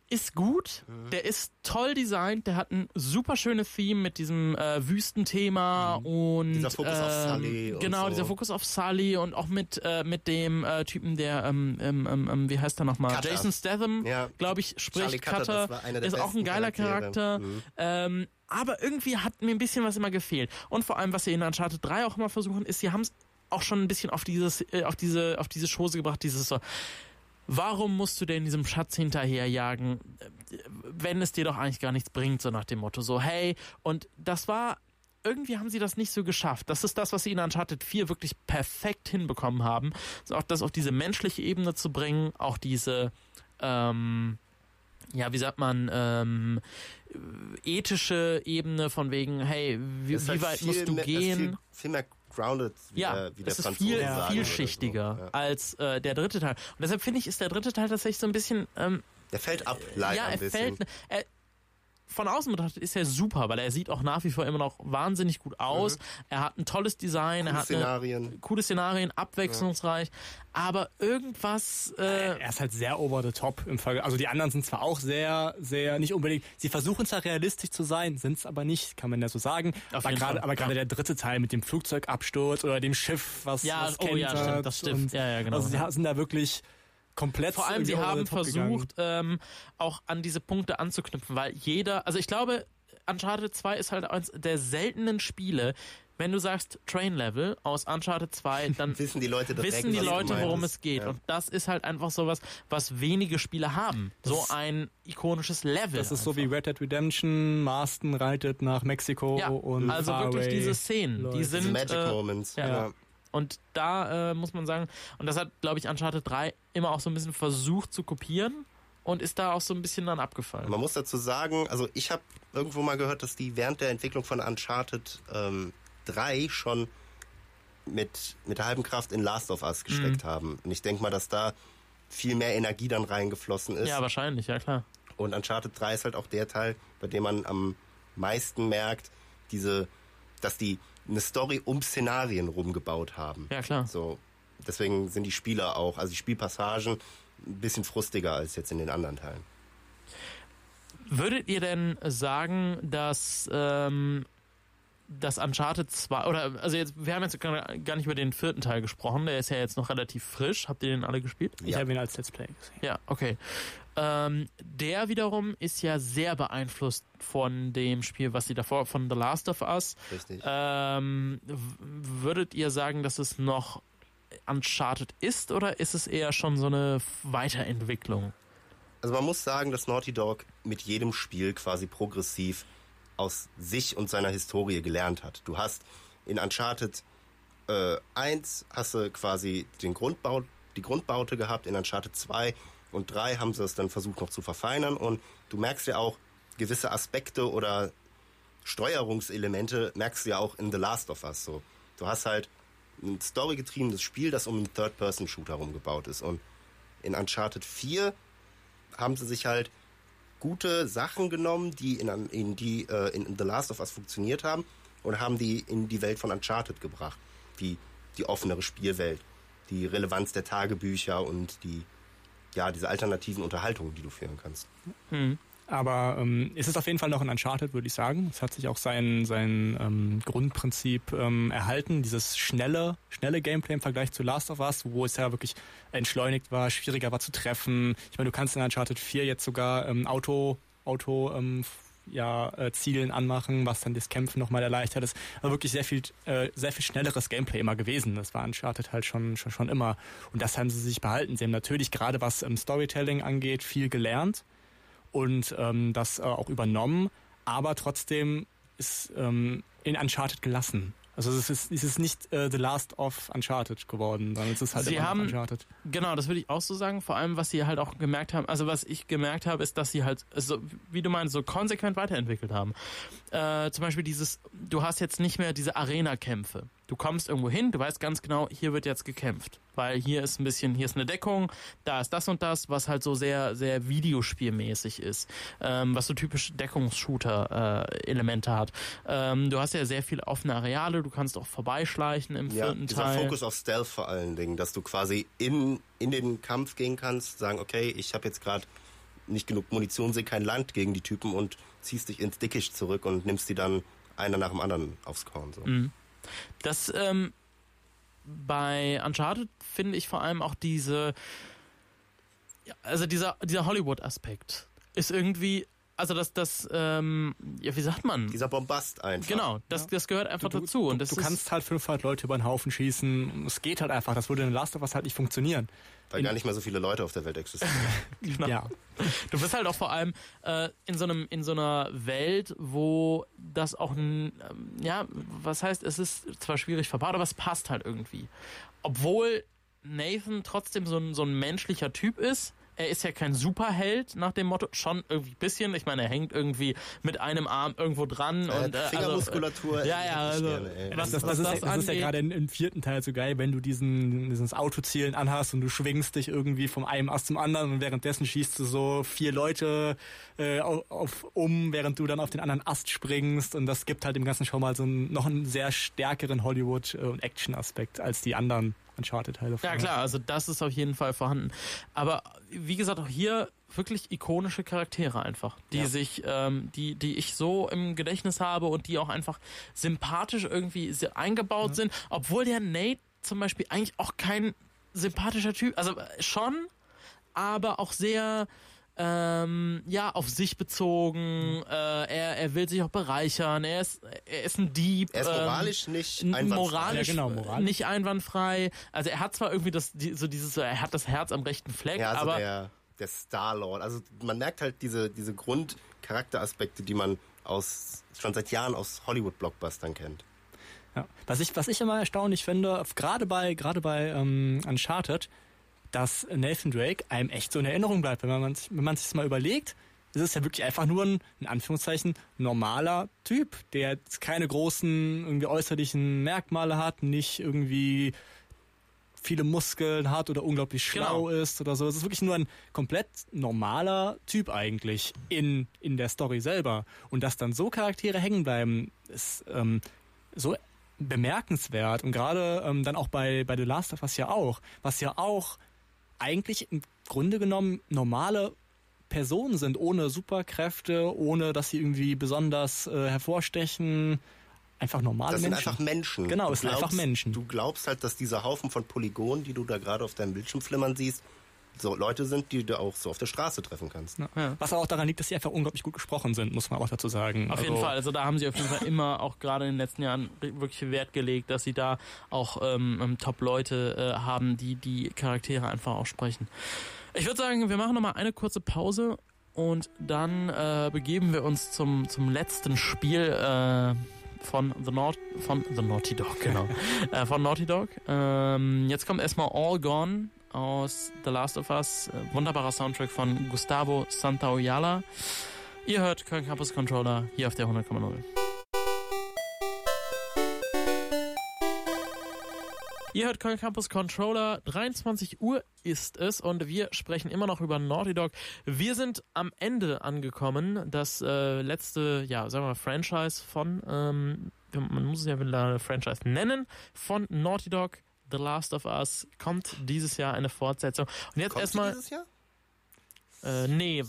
ist gut, der ist toll designt, der hat ein super schönes Theme mit diesem Wüstenthema und dieser Fokus auf Sully und genau, so. dieser Fokus auf Sully und auch mit dem Typen, der wie heißt er nochmal? Cutter. Jason Statham, Ja. glaube ich, Charlie spricht Cutter, Cutter, das war einer der ist auch ein besten geiler Charaktere. Charakter. Aber irgendwie hat mir ein bisschen was immer gefehlt. Und vor allem, was sie in Uncharted 3 auch immer versuchen, ist, sie haben es auch schon ein bisschen auf diese Chose gebracht, dieses so, warum musst du denn diesem Schatz hinterherjagen, wenn es dir doch eigentlich gar nichts bringt, so nach dem Motto, so, hey, und das war, irgendwie haben sie das nicht so geschafft. Das ist das, was sie in Uncharted 4 wirklich perfekt hinbekommen haben, so auch das auf diese menschliche Ebene zu bringen, auch diese, wie sagt man, ethische Ebene von wegen, hey, Es ist wie weit musst du gehen? Viel mehr grounded, wie der es ist Franzose viel sagen vielschichtiger würde, so. Ja. als der dritte Teil. Und deshalb finde ich, ist der dritte Teil tatsächlich so ein bisschen, Der fällt ab, leider ein bisschen. von außen betrachtet ist er super, weil er sieht auch nach wie vor immer noch wahnsinnig gut aus. Er hat ein tolles Design, er hat coole Szenarien, abwechslungsreich, aber irgendwas... er ist halt sehr over the top im Fall. Also die anderen sind zwar auch sehr, sehr, nicht unbedingt, sie versuchen zwar realistisch zu sein, sind es aber nicht, kann man ja so sagen. Aber gerade der dritte Teil mit dem Flugzeugabsturz oder dem Schiff, was stimmt, das stimmt. Ja, genau. Also sie sind da wirklich komplett. Vor allem, sie haben versucht, auch an diese Punkte anzuknüpfen, weil also ich glaube, Uncharted 2 ist halt eines der seltenen Spiele, wenn du sagst Train Level aus Uncharted 2, dann wissen die Leute, worum es geht. Ja. Und das ist halt einfach sowas, was wenige Spiele haben. So ein ikonisches Level. Das ist so wie Red Dead Redemption, Marston reitet nach Mexiko und also wirklich diese Szenen, die sind Magic Moments. Ja. Und da muss man sagen, und das hat, glaube ich, Uncharted 3 immer auch so ein bisschen versucht zu kopieren und ist da auch so ein bisschen dann abgefallen. Man muss dazu sagen, also ich habe irgendwo mal gehört, dass die während der Entwicklung von Uncharted 3 schon mit der halben Kraft in Last of Us gesteckt haben. Und ich denke mal, dass da viel mehr Energie dann reingeflossen ist. Ja, wahrscheinlich, ja klar. Und Uncharted 3 ist halt auch der Teil, bei dem man am meisten merkt, dass die eine Story um Szenarien rumgebaut haben. Ja, klar. So, deswegen sind die Spieler auch, also die Spielpassagen, ein bisschen frustiger als jetzt in den anderen Teilen. Würdet ihr denn sagen, dass das Uncharted 2, oder, also jetzt, wir haben jetzt gar nicht über den vierten Teil gesprochen, der ist ja jetzt noch relativ frisch. Habt ihr den alle gespielt? Ich habe ihn als Let's Play gesehen. Ja, okay. Der wiederum ist ja sehr beeinflusst von dem Spiel, was sie davor, von The Last of Us. Richtig. Würdet ihr sagen, dass es noch Uncharted ist, oder ist es eher schon so eine Weiterentwicklung? Also man muss sagen, dass Naughty Dog mit jedem Spiel quasi progressiv aus sich und seiner Historie gelernt hat. Du hast in Uncharted 1 hast du quasi die Grundbaute gehabt, in Uncharted 2 und 3 haben sie es dann versucht noch zu verfeinern und du merkst ja auch gewisse Aspekte oder Steuerungselemente merkst du ja auch in The Last of Us so. Du hast halt ein storygetriebenes Spiel, das um einen Third-Person-Shooter rumgebaut ist und in Uncharted 4 haben sie sich halt gute Sachen genommen, die in The Last of Us funktioniert haben und haben die in die Welt von Uncharted gebracht, wie die offenere Spielwelt, die Relevanz der Tagebücher und diese alternativen Unterhaltungen, die du führen kannst. Aber es ist auf jeden Fall noch ein Uncharted, würde ich sagen. Es hat sich auch sein Grundprinzip erhalten, dieses schnelle Gameplay im Vergleich zu Last of Us, wo es ja wirklich entschleunigt war, schwieriger war zu treffen. Ich meine, du kannst in Uncharted 4 jetzt sogar Zielen anmachen, was dann das Kämpfen nochmal erleichtert. Es war wirklich sehr viel schnelleres Gameplay immer gewesen. Das war Uncharted halt schon immer. Und das haben sie sich behalten. Sie haben natürlich gerade was Storytelling angeht, viel gelernt und das auch übernommen, aber trotzdem ist in Uncharted gelassen. Also es ist nicht The Last of Uncharted geworden, sondern es ist halt immer noch Uncharted. Genau, das würde ich auch so sagen. Vor allem, was sie halt auch gemerkt haben, also was ich gemerkt habe, ist, dass sie halt, so, wie du meinst, so konsequent weiterentwickelt haben. Zum Beispiel du hast jetzt nicht mehr diese Arena-Kämpfe. Du kommst irgendwo hin, du weißt ganz genau, hier wird jetzt gekämpft. Weil hier ist eine Deckung, da ist das und das, was halt so sehr, sehr videospielmäßig ist. Was so typisch Deckungsshooter-Elemente hat. Du hast ja sehr viele offene Areale, du kannst auch vorbeischleichen im vierten Teil. Dieser Fokus auf Stealth vor allen Dingen, dass du quasi in den Kampf gehen kannst, sagen, okay, ich habe jetzt gerade nicht genug Munition, sehe kein Land gegen die Typen und ziehst dich ins Dickicht zurück und nimmst die dann einer nach dem anderen aufs Korn. So. Das bei Uncharted finde ich vor allem auch dieser Hollywood-Aspekt ist irgendwie, also wie sagt man? Dieser Bombast einfach. Genau, das gehört einfach dazu. Und du kannst halt 500 Leute über den Haufen schießen. Es geht halt einfach. Das würde in Last of Us halt nicht funktionieren. Weil gar nicht mehr so viele Leute auf der Welt existieren. Genau. Ja. Du bist halt auch vor allem in so einer Welt, wo das auch was heißt, es ist zwar schwierig verbaut, aber es passt halt irgendwie. Obwohl Nathan trotzdem so ein menschlicher Typ ist. Er ist ja kein Superheld nach dem Motto, schon irgendwie ein bisschen. Ich meine, er hängt irgendwie mit einem Arm irgendwo dran. Und Fingermuskulatur. Das ist ja gerade im 4. Teil so geil, wenn du dieses Autozielen anhast und du schwingst dich irgendwie vom einen Ast zum anderen und währenddessen schießt du so 4 Leute während du dann auf den anderen Ast springst, und das gibt halt dem Ganzen schon mal noch einen sehr stärkeren Hollywood- und Action-Aspekt als die anderen Uncharted-Teile. Ja klar, also das ist auf jeden Fall vorhanden. Aber wie gesagt, auch hier wirklich ikonische Charaktere einfach, die die ich so im Gedächtnis habe und die auch einfach sympathisch irgendwie eingebaut sind, obwohl der Nate zum Beispiel eigentlich auch kein sympathischer Typ, also schon, aber auch sehr auf sich bezogen, er will sich auch bereichern, er ist ein Dieb. Er ist moralisch nicht einwandfrei. Moralisch nicht einwandfrei. Also er hat zwar irgendwie er hat das Herz am rechten Fleck, ja, also aber der Star-Lord. Also man merkt halt diese Grundcharakteraspekte, die man schon seit Jahren aus Hollywood-Blockbustern kennt. Ja. Was ich immer erstaunlich finde, gerade bei Uncharted, dass Nathan Drake einem echt so in Erinnerung bleibt. Wenn man sich das mal überlegt, ist es ja wirklich einfach nur ein, in Anführungszeichen, normaler Typ, der jetzt keine großen irgendwie äußerlichen Merkmale hat, nicht irgendwie viele Muskeln hat oder unglaublich schlau ist oder so. Es ist wirklich nur ein komplett normaler Typ eigentlich in der Story selber. Und dass dann so Charaktere hängen bleiben, ist so bemerkenswert. Und gerade dann auch bei The Last of Us was ja auch eigentlich im Grunde genommen normale Personen sind, ohne Superkräfte, ohne dass sie irgendwie besonders hervorstechen. Einfach normale Menschen. Das sind einfach Menschen. Genau, es sind einfach Menschen. Du glaubst halt, dass dieser Haufen von Polygonen, die du da gerade auf deinem Bildschirm flimmern siehst, so Leute sind, die du auch so auf der Straße treffen kannst. Ja. Was auch daran liegt, dass sie einfach unglaublich gut gesprochen sind, muss man auch dazu sagen. Auf jeden Fall. Also da haben sie auf jeden Fall immer, auch gerade in den letzten Jahren, wirklich Wert gelegt, dass sie da auch Top-Leute haben, die Charaktere einfach auch sprechen. Ich würde sagen, wir machen nochmal eine kurze Pause und dann begeben wir uns zum letzten Spiel von Naughty Dog, genau. Von Naughty Dog. Jetzt kommt erstmal All Gone aus The Last of Us. Wunderbarer Soundtrack von Gustavo Santaolalla. Ihr hört Köln Campus Controller hier auf der 100,0. Ihr hört Köln Campus Controller, 23 Uhr ist es und wir sprechen immer noch über Naughty Dog. Wir sind am Ende angekommen, das letzte, sagen wir mal, Franchise von, man muss es ja wieder Franchise nennen, von Naughty Dog. The Last of Us kommt dieses Jahr eine Fortsetzung. Und jetzt erstmal. Dieses Jahr? Nee.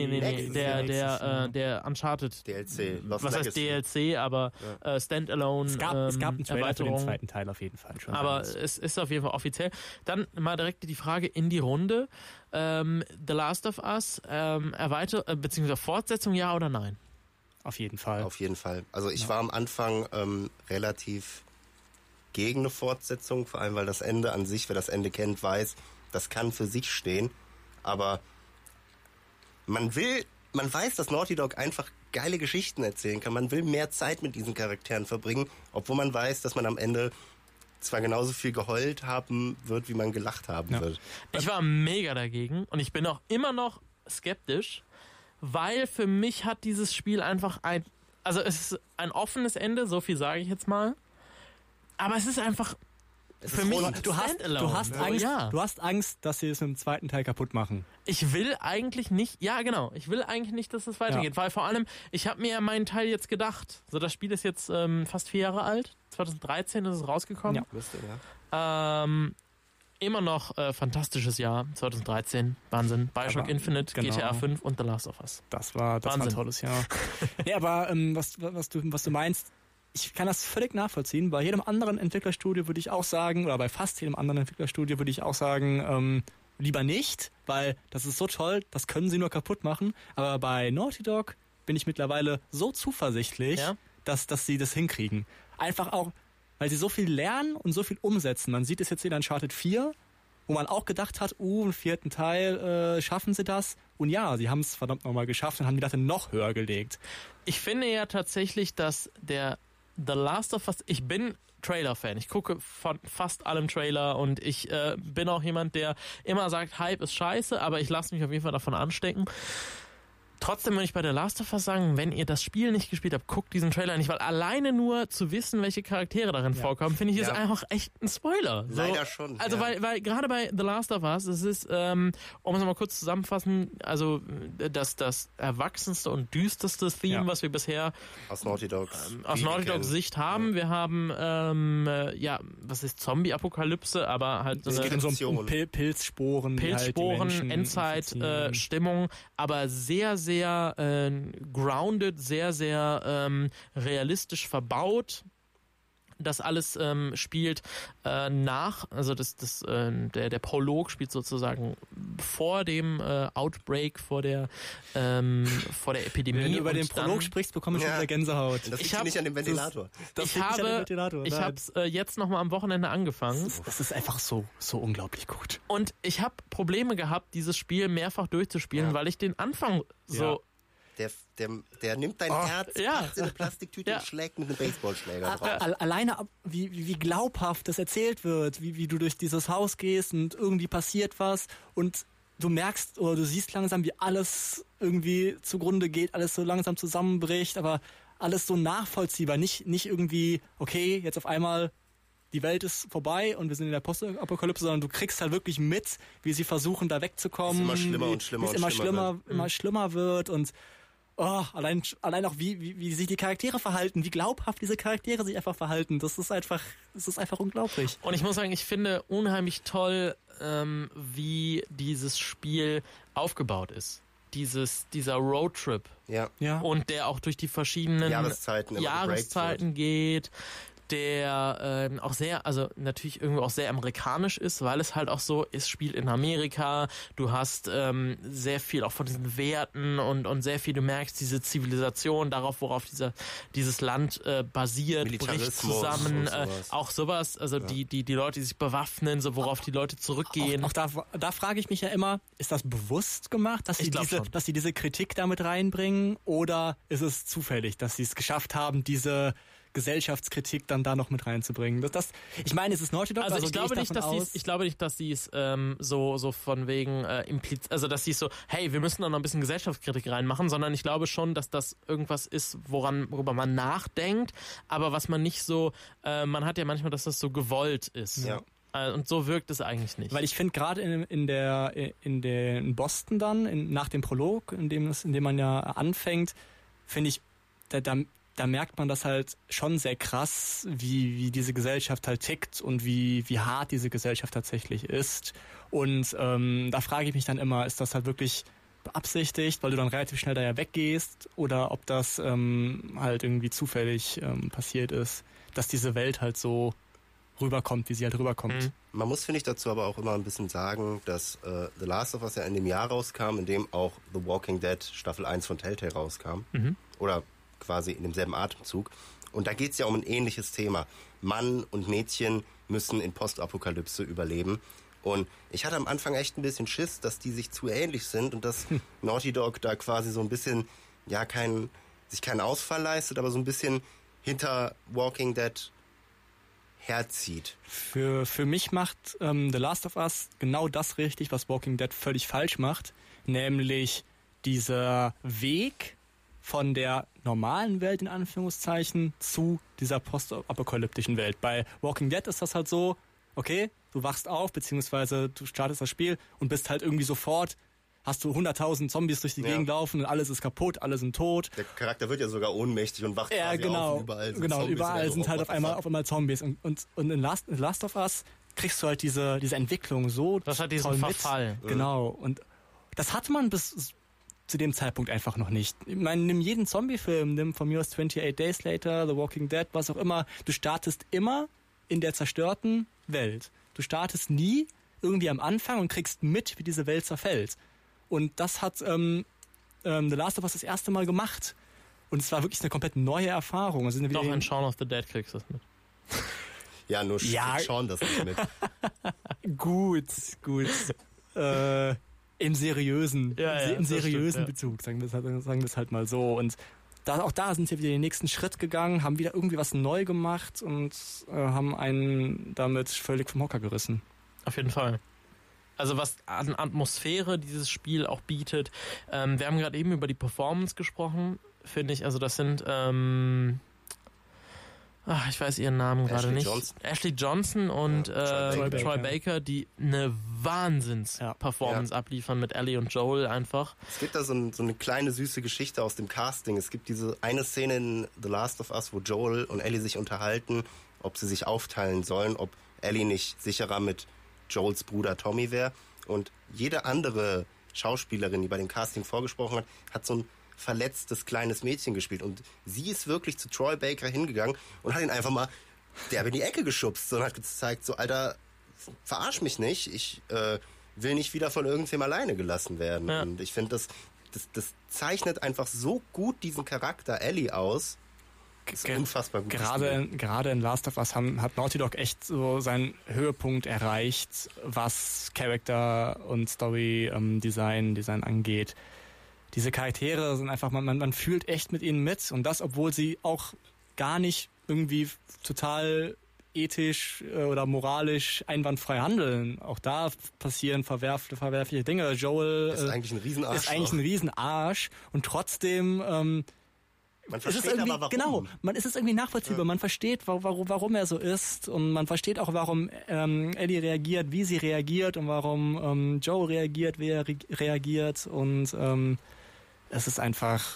Der Uncharted DLC. Was heißt DLC, aber Standalone es gab einen Trailer Erweiterung. für den zweiten Teil auf jeden Fall schon. Aber es ist auf jeden Fall offiziell. Dann mal direkt die Frage in die Runde. The Last of Us, beziehungsweise Fortsetzung, ja oder nein? Auf jeden Fall. Auf jeden Fall. Also ich war am Anfang relativ gegen eine Fortsetzung, vor allem weil das Ende an sich, wer das Ende kennt, weiß, das kann für sich stehen, aber man weiß, dass Naughty Dog einfach geile Geschichten erzählen kann, man will mehr Zeit mit diesen Charakteren verbringen, obwohl man weiß, dass man am Ende zwar genauso viel geheult haben wird, wie man gelacht haben wird. Ich war mega dagegen und ich bin auch immer noch skeptisch, weil für mich hat dieses Spiel einfach es ist ein offenes Ende, so viel sage ich jetzt mal. Aber es ist einfach für mich du hast Angst, dass sie es im zweiten Teil kaputt machen. Ich will eigentlich nicht, dass es weitergeht, weil vor allem, ich habe mir ja meinen Teil jetzt gedacht. So, das Spiel ist jetzt fast 4 Jahre alt. 2013 ist es rausgekommen. Ja. Immer noch fantastisches Jahr, 2013, Wahnsinn. Bioshock Infinite, genau. GTA 5 und The Last of Us. Das war ein tolles Jahr. Nee, aber was du meinst, ich kann das völlig nachvollziehen. Bei jedem anderen Entwicklerstudio würde ich auch sagen, oder bei fast jedem anderen Entwicklerstudio würde ich auch sagen, lieber nicht, weil das ist so toll, das können sie nur kaputt machen. Aber bei Naughty Dog bin ich mittlerweile so zuversichtlich, dass sie das hinkriegen. Einfach auch, weil sie so viel lernen und so viel umsetzen. Man sieht es jetzt in Uncharted 4, wo man auch gedacht hat, im 4. Teil schaffen sie das. Und ja, sie haben es verdammt nochmal geschafft und haben die Latte noch höher gelegt. Ich finde ja tatsächlich, dass der The Last of Us, ich bin Trailer-Fan. Ich gucke von fast allem Trailer und ich bin auch jemand, der immer sagt, Hype ist scheiße, aber ich lasse mich auf jeden Fall davon anstecken. Trotzdem würde ich bei The Last of Us sagen, wenn ihr das Spiel nicht gespielt habt, guckt diesen Trailer nicht, weil alleine nur zu wissen, welche Charaktere darin vorkommen, finde ich, ist einfach echt ein Spoiler. So, leider schon. Also weil gerade bei The Last of Us, es ist, um es mal kurz zusammenfassen, also das erwachsenste und düsterste Theme, was wir bisher aus Naughty Dogs Sicht haben. Wir haben, was ist Zombie-Apokalypse, aber halt es geht um Pilzsporen, Endzeit-Stimmung, aber sehr, sehr grounded, sehr, sehr realistisch verbaut. Das alles spielt also der Prolog spielt sozusagen vor dem Outbreak, vor der Epidemie. Wenn du über den Prolog sprichst, bekomme ich schon wieder Gänsehaut. Das liegt nicht an dem Ventilator. Ich habe es jetzt nochmal am Wochenende angefangen. Das ist einfach so unglaublich gut. Und ich habe Probleme gehabt, dieses Spiel mehrfach durchzuspielen, weil ich den Anfang so... Der nimmt dein Herz, packt in eine Plastiktüte und schlägt mit einem Baseballschläger drauf. Alleine, wie glaubhaft das erzählt wird, wie du durch dieses Haus gehst und irgendwie passiert was und du merkst oder du siehst langsam, wie alles irgendwie zugrunde geht, alles so langsam zusammenbricht, aber alles so nachvollziehbar, nicht irgendwie, okay, jetzt auf einmal die Welt ist vorbei und wir sind in der Postapokalypse, sondern du kriegst halt wirklich mit, wie sie versuchen, da wegzukommen. Es immer schlimmer immer schlimmer wird und allein auch wie sich die Charaktere verhalten, wie glaubhaft diese Charaktere sich einfach verhalten. Das ist einfach unglaublich. Und ich muss sagen, ich finde unheimlich toll, wie dieses Spiel aufgebaut ist. Dieser Roadtrip. Ja. Und der auch durch die verschiedenen Jahreszeiten geht. Der auch sehr, also natürlich irgendwo auch sehr amerikanisch ist, weil es halt auch so ist, spielt in Amerika, du hast sehr viel auch von diesen Werten und sehr viel, du merkst diese Zivilisation, worauf dieses Land basiert, bricht zusammen, auch sowas, also die Leute, die sich bewaffnen, so worauf die Leute zurückgehen. Auch da frage ich mich ja immer, ist das bewusst gemacht, dass sie diese Kritik damit reinbringen, oder ist es zufällig, dass sie es geschafft haben, diese Gesellschaftskritik dann da noch mit reinzubringen. Ich meine, es ist Naughty Dog, ich glaube nicht, dass sie es so von wegen also dass sie es so, hey, wir müssen da noch ein bisschen Gesellschaftskritik reinmachen, sondern ich glaube schon, dass das irgendwas ist, worüber man nachdenkt, aber was man nicht so, man hat ja manchmal, dass das so gewollt ist. Ja. Und so wirkt es eigentlich nicht. Weil ich finde, gerade in Boston dann, nach dem Prolog, in dem man ja anfängt, finde ich, da merkt man das halt schon sehr krass, wie diese Gesellschaft halt tickt und wie hart diese Gesellschaft tatsächlich ist. Und da frage ich mich dann immer, ist das halt wirklich beabsichtigt, weil du dann relativ schnell da ja weggehst, oder ob das halt irgendwie zufällig passiert ist, dass diese Welt halt so rüberkommt, wie sie halt rüberkommt. Man muss, finde ich, dazu aber auch immer ein bisschen sagen, dass The Last of Us ja in dem Jahr rauskam, in dem auch The Walking Dead Staffel 1 von Telltale rauskam. Oder quasi in demselben Atemzug. Und da geht es ja um ein ähnliches Thema. Mann und Mädchen müssen in Postapokalypse überleben. Und ich hatte am Anfang echt ein bisschen Schiss, dass die sich zu ähnlich sind und dass Naughty Dog da quasi so ein bisschen, sich keinen Ausfall leistet, aber so ein bisschen hinter Walking Dead herzieht. Für mich macht The Last of Us genau das richtig, was Walking Dead völlig falsch macht. Nämlich dieser Weg von der normalen Welt, in Anführungszeichen, zu dieser postapokalyptischen Welt. Bei Walking Dead ist das halt so, okay, du wachst auf, beziehungsweise du startest das Spiel und bist halt irgendwie sofort, hast du 100.000 Zombies durch die Gegend laufen und alles ist kaputt, alle sind tot. Der Charakter wird ja sogar ohnmächtig und wacht quasi auf und überall sind Zombies. Überall sind halt auf einmal Zombies. Und in Last of Us kriegst du halt diese Entwicklung so Das hat diesen toll Verfall. mit. Genau. Und das hatte man bis zu dem Zeitpunkt einfach noch nicht. Ich meine, nimm jeden Zombie-Film, nimm von mir aus 28 Days Later, The Walking Dead, was auch immer. Du startest immer in der zerstörten Welt. Du startest nie irgendwie am Anfang und kriegst mit, wie diese Welt zerfällt. Und das hat The Last of Us das erste Mal gemacht. Und es war wirklich eine komplett neue Erfahrung. Also Doch, in Shaun of the Dead kriegst du es mit. Ja, nur Sean das nicht mit. Gut. Im seriösen stimmt, Bezug, sagen wir es halt mal so. Und auch da sind sie wieder den nächsten Schritt gegangen, haben wieder irgendwie was neu gemacht und haben einen damit völlig vom Hocker gerissen. Auf jeden Fall. Also was an Atmosphäre dieses Spiel auch bietet. Wir haben gerade eben über die Performance gesprochen, finde ich. Also das sind ich weiß ihren Namen gerade nicht. Ashley Johnson und Troy Baker, die eine Wahnsinns-Performance abliefern mit Ellie und Joel einfach. Es gibt da so eine kleine süße Geschichte aus dem Casting. Es gibt diese eine Szene in The Last of Us, wo Joel und Ellie sich unterhalten, ob sie sich aufteilen sollen, ob Ellie nicht sicherer mit Joels Bruder Tommy wäre. Und jede andere Schauspielerin, die bei dem Casting vorgesprochen hat, hat so ein verletztes kleines Mädchen gespielt. Und sie ist wirklich zu Troy Baker hingegangen und hat ihn einfach mal derbe in die Ecke geschubst und hat gezeigt, so, Alter, verarsch mich nicht, ich will nicht wieder von irgendwem alleine gelassen werden. Ja. Und ich finde, das zeichnet einfach so gut diesen Charakter Ellie aus. Das ist unfassbar gut. Gerade in Last of Us hat Naughty Dog echt so seinen Höhepunkt erreicht, was Charakter und Story Design angeht. Diese Charaktere sind einfach, man fühlt echt mit ihnen mit und das, obwohl sie auch gar nicht irgendwie total ethisch oder moralisch einwandfrei handeln. Auch da passieren verwerfliche Dinge. Joel ist eigentlich ein Riesenarsch und trotzdem man versteht aber warum. Genau, es ist irgendwie nachvollziehbar. Ja. Man versteht, warum er so ist und man versteht auch, warum Ellie reagiert, wie sie reagiert und warum Joe reagiert, wie er reagiert und es ist einfach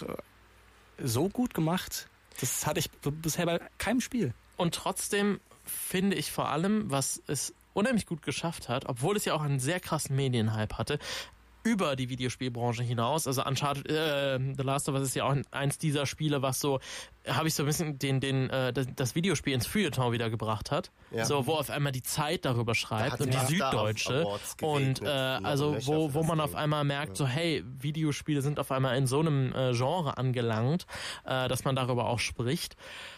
so gut gemacht. Das hatte ich bisher bei keinem Spiel. Und trotzdem finde ich vor allem, was es unheimlich gut geschafft hat, obwohl es ja auch einen sehr krassen Medienhype hatte, über die Videospielbranche hinaus. Also Uncharted, The Last of Us ist ja auch eins dieser Spiele, was so, habe ich so ein bisschen das Videospiel ins Feuilleton wiedergebracht hat. Ja. So, wo auf einmal die Zeit darüber schreibt und die Süddeutsche. Und also wo man auf einmal merkt, so hey, Videospiele sind auf einmal in so einem Genre angelangt, dass man darüber auch spricht.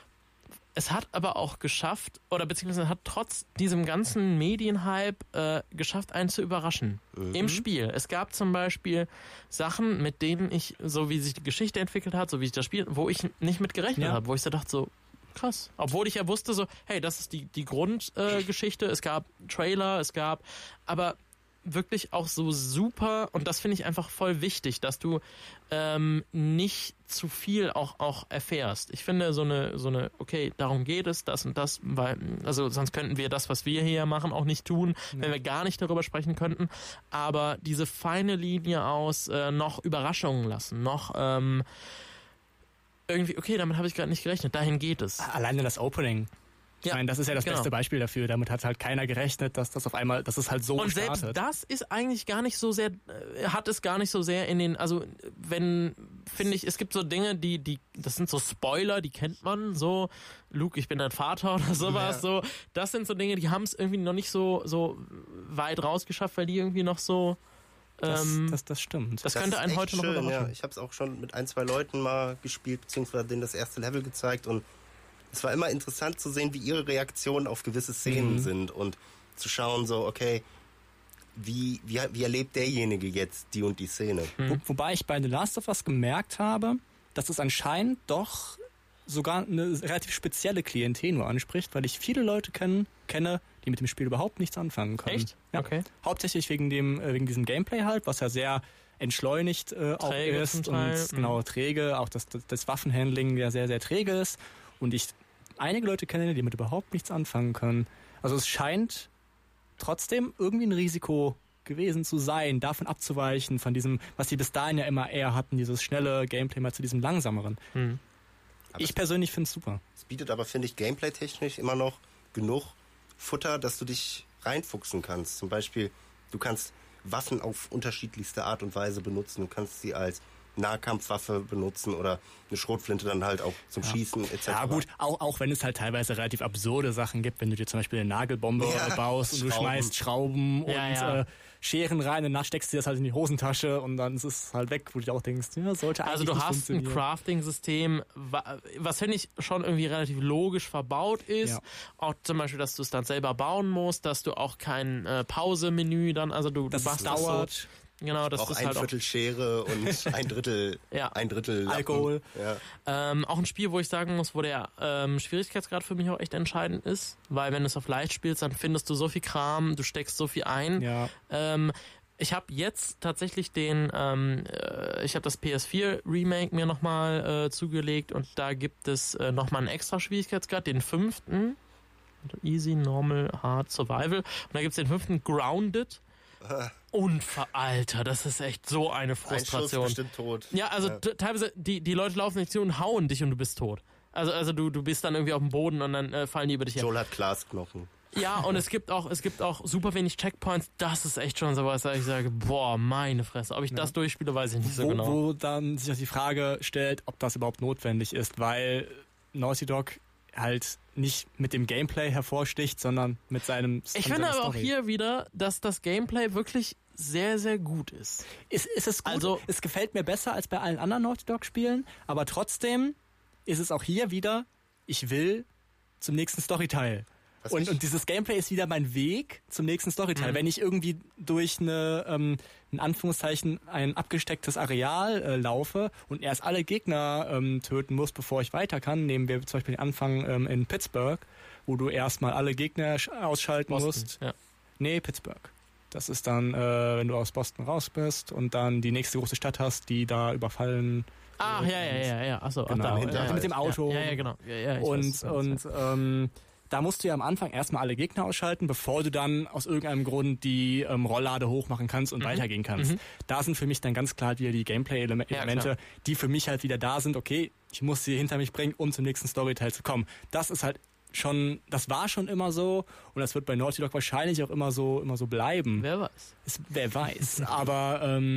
Es hat aber auch geschafft, oder beziehungsweise hat trotz diesem ganzen Medienhype geschafft, einen zu überraschen. Im Spiel. Es gab zum Beispiel Sachen, mit denen ich, so wie sich die Geschichte entwickelt hat, so wie sich das Spiel, wo ich nicht mit gerechnet habe, wo ich so dachte, so krass. Obwohl ich ja wusste, so, hey, das ist die Grundgeschichte, es gab Trailer, aber wirklich auch so super, und das finde ich einfach voll wichtig, dass du nicht zu viel auch erfährst. Ich finde so eine, okay, darum geht es, das und das, weil, also sonst könnten wir das, was wir hier machen, auch nicht tun, wenn wir gar nicht darüber sprechen könnten, aber diese feine Linie aus noch Überraschungen lassen, noch irgendwie, okay, damit habe ich gerade nicht gerechnet, dahin geht es. Alleine das Opening. Ich meine, das ist ja das beste Beispiel dafür. Damit hat halt keiner gerechnet, dass das auf einmal, dass es halt so und startet. Und selbst das ist eigentlich gar nicht so sehr, hat es gar nicht so sehr in den, also finde ich, es gibt so Dinge, das sind so Spoiler, die kennt man, so, Luke, ich bin dein Vater oder sowas, so. Das sind so Dinge, die haben es irgendwie noch nicht so weit rausgeschafft, weil die irgendwie noch so, das stimmt. Das könnte einen heute noch überraschen. Ja. Ich habe es auch schon mit 1, 2 Leuten mal gespielt, beziehungsweise denen das erste Level gezeigt und es war immer interessant zu sehen, wie ihre Reaktionen auf gewisse Szenen sind und zu schauen so, okay, wie erlebt derjenige jetzt die und die Szene. Wobei ich bei The Last of Us gemerkt habe, dass es anscheinend doch sogar eine relativ spezielle Klientel nur anspricht, weil ich viele Leute kenne, die mit dem Spiel überhaupt nichts anfangen können. Echt? Ja. Okay. Hauptsächlich wegen diesem Gameplay halt, was ja sehr entschleunigt auch ist und genau träge, auch das Waffenhandling ja sehr, sehr träge ist. Und ich einige Leute kenne, die damit überhaupt nichts anfangen können. Also es scheint trotzdem irgendwie ein Risiko gewesen zu sein, davon abzuweichen, von diesem, was sie bis dahin ja immer eher hatten, dieses schnelle Gameplay mal zu diesem langsameren. Ich persönlich finde es super. Es bietet aber, finde ich, gameplay-technisch immer noch genug Futter, dass du dich reinfuchsen kannst. Zum Beispiel, du kannst Waffen auf unterschiedlichste Art und Weise benutzen. Du kannst sie als Nahkampfwaffe benutzen oder eine Schrotflinte dann halt auch zum Schießen etc. Ja gut, auch wenn es halt teilweise relativ absurde Sachen gibt, wenn du dir zum Beispiel eine Nagelbombe baust und du schmeißt Schrauben und Scheren rein und dann steckst du das halt in die Hosentasche und dann ist es halt weg, wo du dir auch denkst, ja, sollte eigentlich Also du nicht hast ein funktionieren. Crafting-System, was finde ich schon irgendwie relativ logisch verbaut ist. Ja. Auch zum Beispiel, dass du es dann selber bauen musst, dass du auch kein Pause-Menü dann, also du Das machst dauert. das so. Genau, das Auch ist ein halt auch Viertel Schere und ein Drittel Lappen. Alkohol. Ja. auch ein Spiel, wo ich sagen muss, wo der Schwierigkeitsgrad für mich auch echt entscheidend ist, weil wenn du es auf leicht spielst, dann findest du so viel Kram, du steckst so viel ein. Ja. Ich habe jetzt tatsächlich ich habe das PS4 Remake mir nochmal zugelegt und da gibt es nochmal einen extra Schwierigkeitsgrad, den 5. Easy, Normal, Hard, Survival. Und da gibt es den 5. Grounded. Alter, das ist echt so eine Ein Schuss Frustration. bestimmt tot. Ja, also teilweise, die Leute laufen nicht zu und hauen dich und du bist tot. Also du bist dann irgendwie auf dem Boden und dann fallen die über dich her. Joel hat Glasknochen. Ja, und es gibt auch super wenig Checkpoints. Das ist echt schon sowas, da ich sage, boah, meine Fresse. Ob ich das durchspiele, weiß ich nicht so genau. Wo dann sich auch die Frage stellt, ob das überhaupt notwendig ist, weil Naughty Dog halt nicht mit dem Gameplay hervorsticht, sondern mit seinem Ich finde aber auch hier wieder, dass das Gameplay wirklich sehr, sehr gut ist. Ist es gut? Also, es gefällt mir besser als bei allen anderen Naughty Dog Spielen, aber trotzdem ist es auch hier wieder, ich will zum nächsten Storyteil. Und dieses Gameplay ist wieder mein Weg zum nächsten Storyteil. Wenn ich irgendwie durch in Anführungszeichen ein abgestecktes Areal laufe und erst alle Gegner töten muss, bevor ich weiter kann, nehmen wir zum Beispiel den Anfang in Pittsburgh, wo du erstmal alle Gegner ausschalten musst. Ja. Nee, Pittsburgh. Das ist dann, wenn du aus Boston raus bist und dann die nächste große Stadt hast, die da überfallen. Ah, ja. Achso, Genau, da, mit dem Auto. Ja, genau. Ja, ich weiß. Da musst du ja am Anfang erstmal alle Gegner ausschalten, bevor du dann aus irgendeinem Grund die Rolllade hochmachen kannst und weitergehen kannst. Da sind für mich dann ganz klar wieder die Gameplay-Elemente, die für mich halt wieder da sind. Okay, ich muss sie hinter mich bringen, um zum nächsten Storyteil zu kommen. Das ist halt das war schon immer so und das wird bei Naughty Dog wahrscheinlich auch immer so bleiben. Wer weiß. Wer weiß. Aber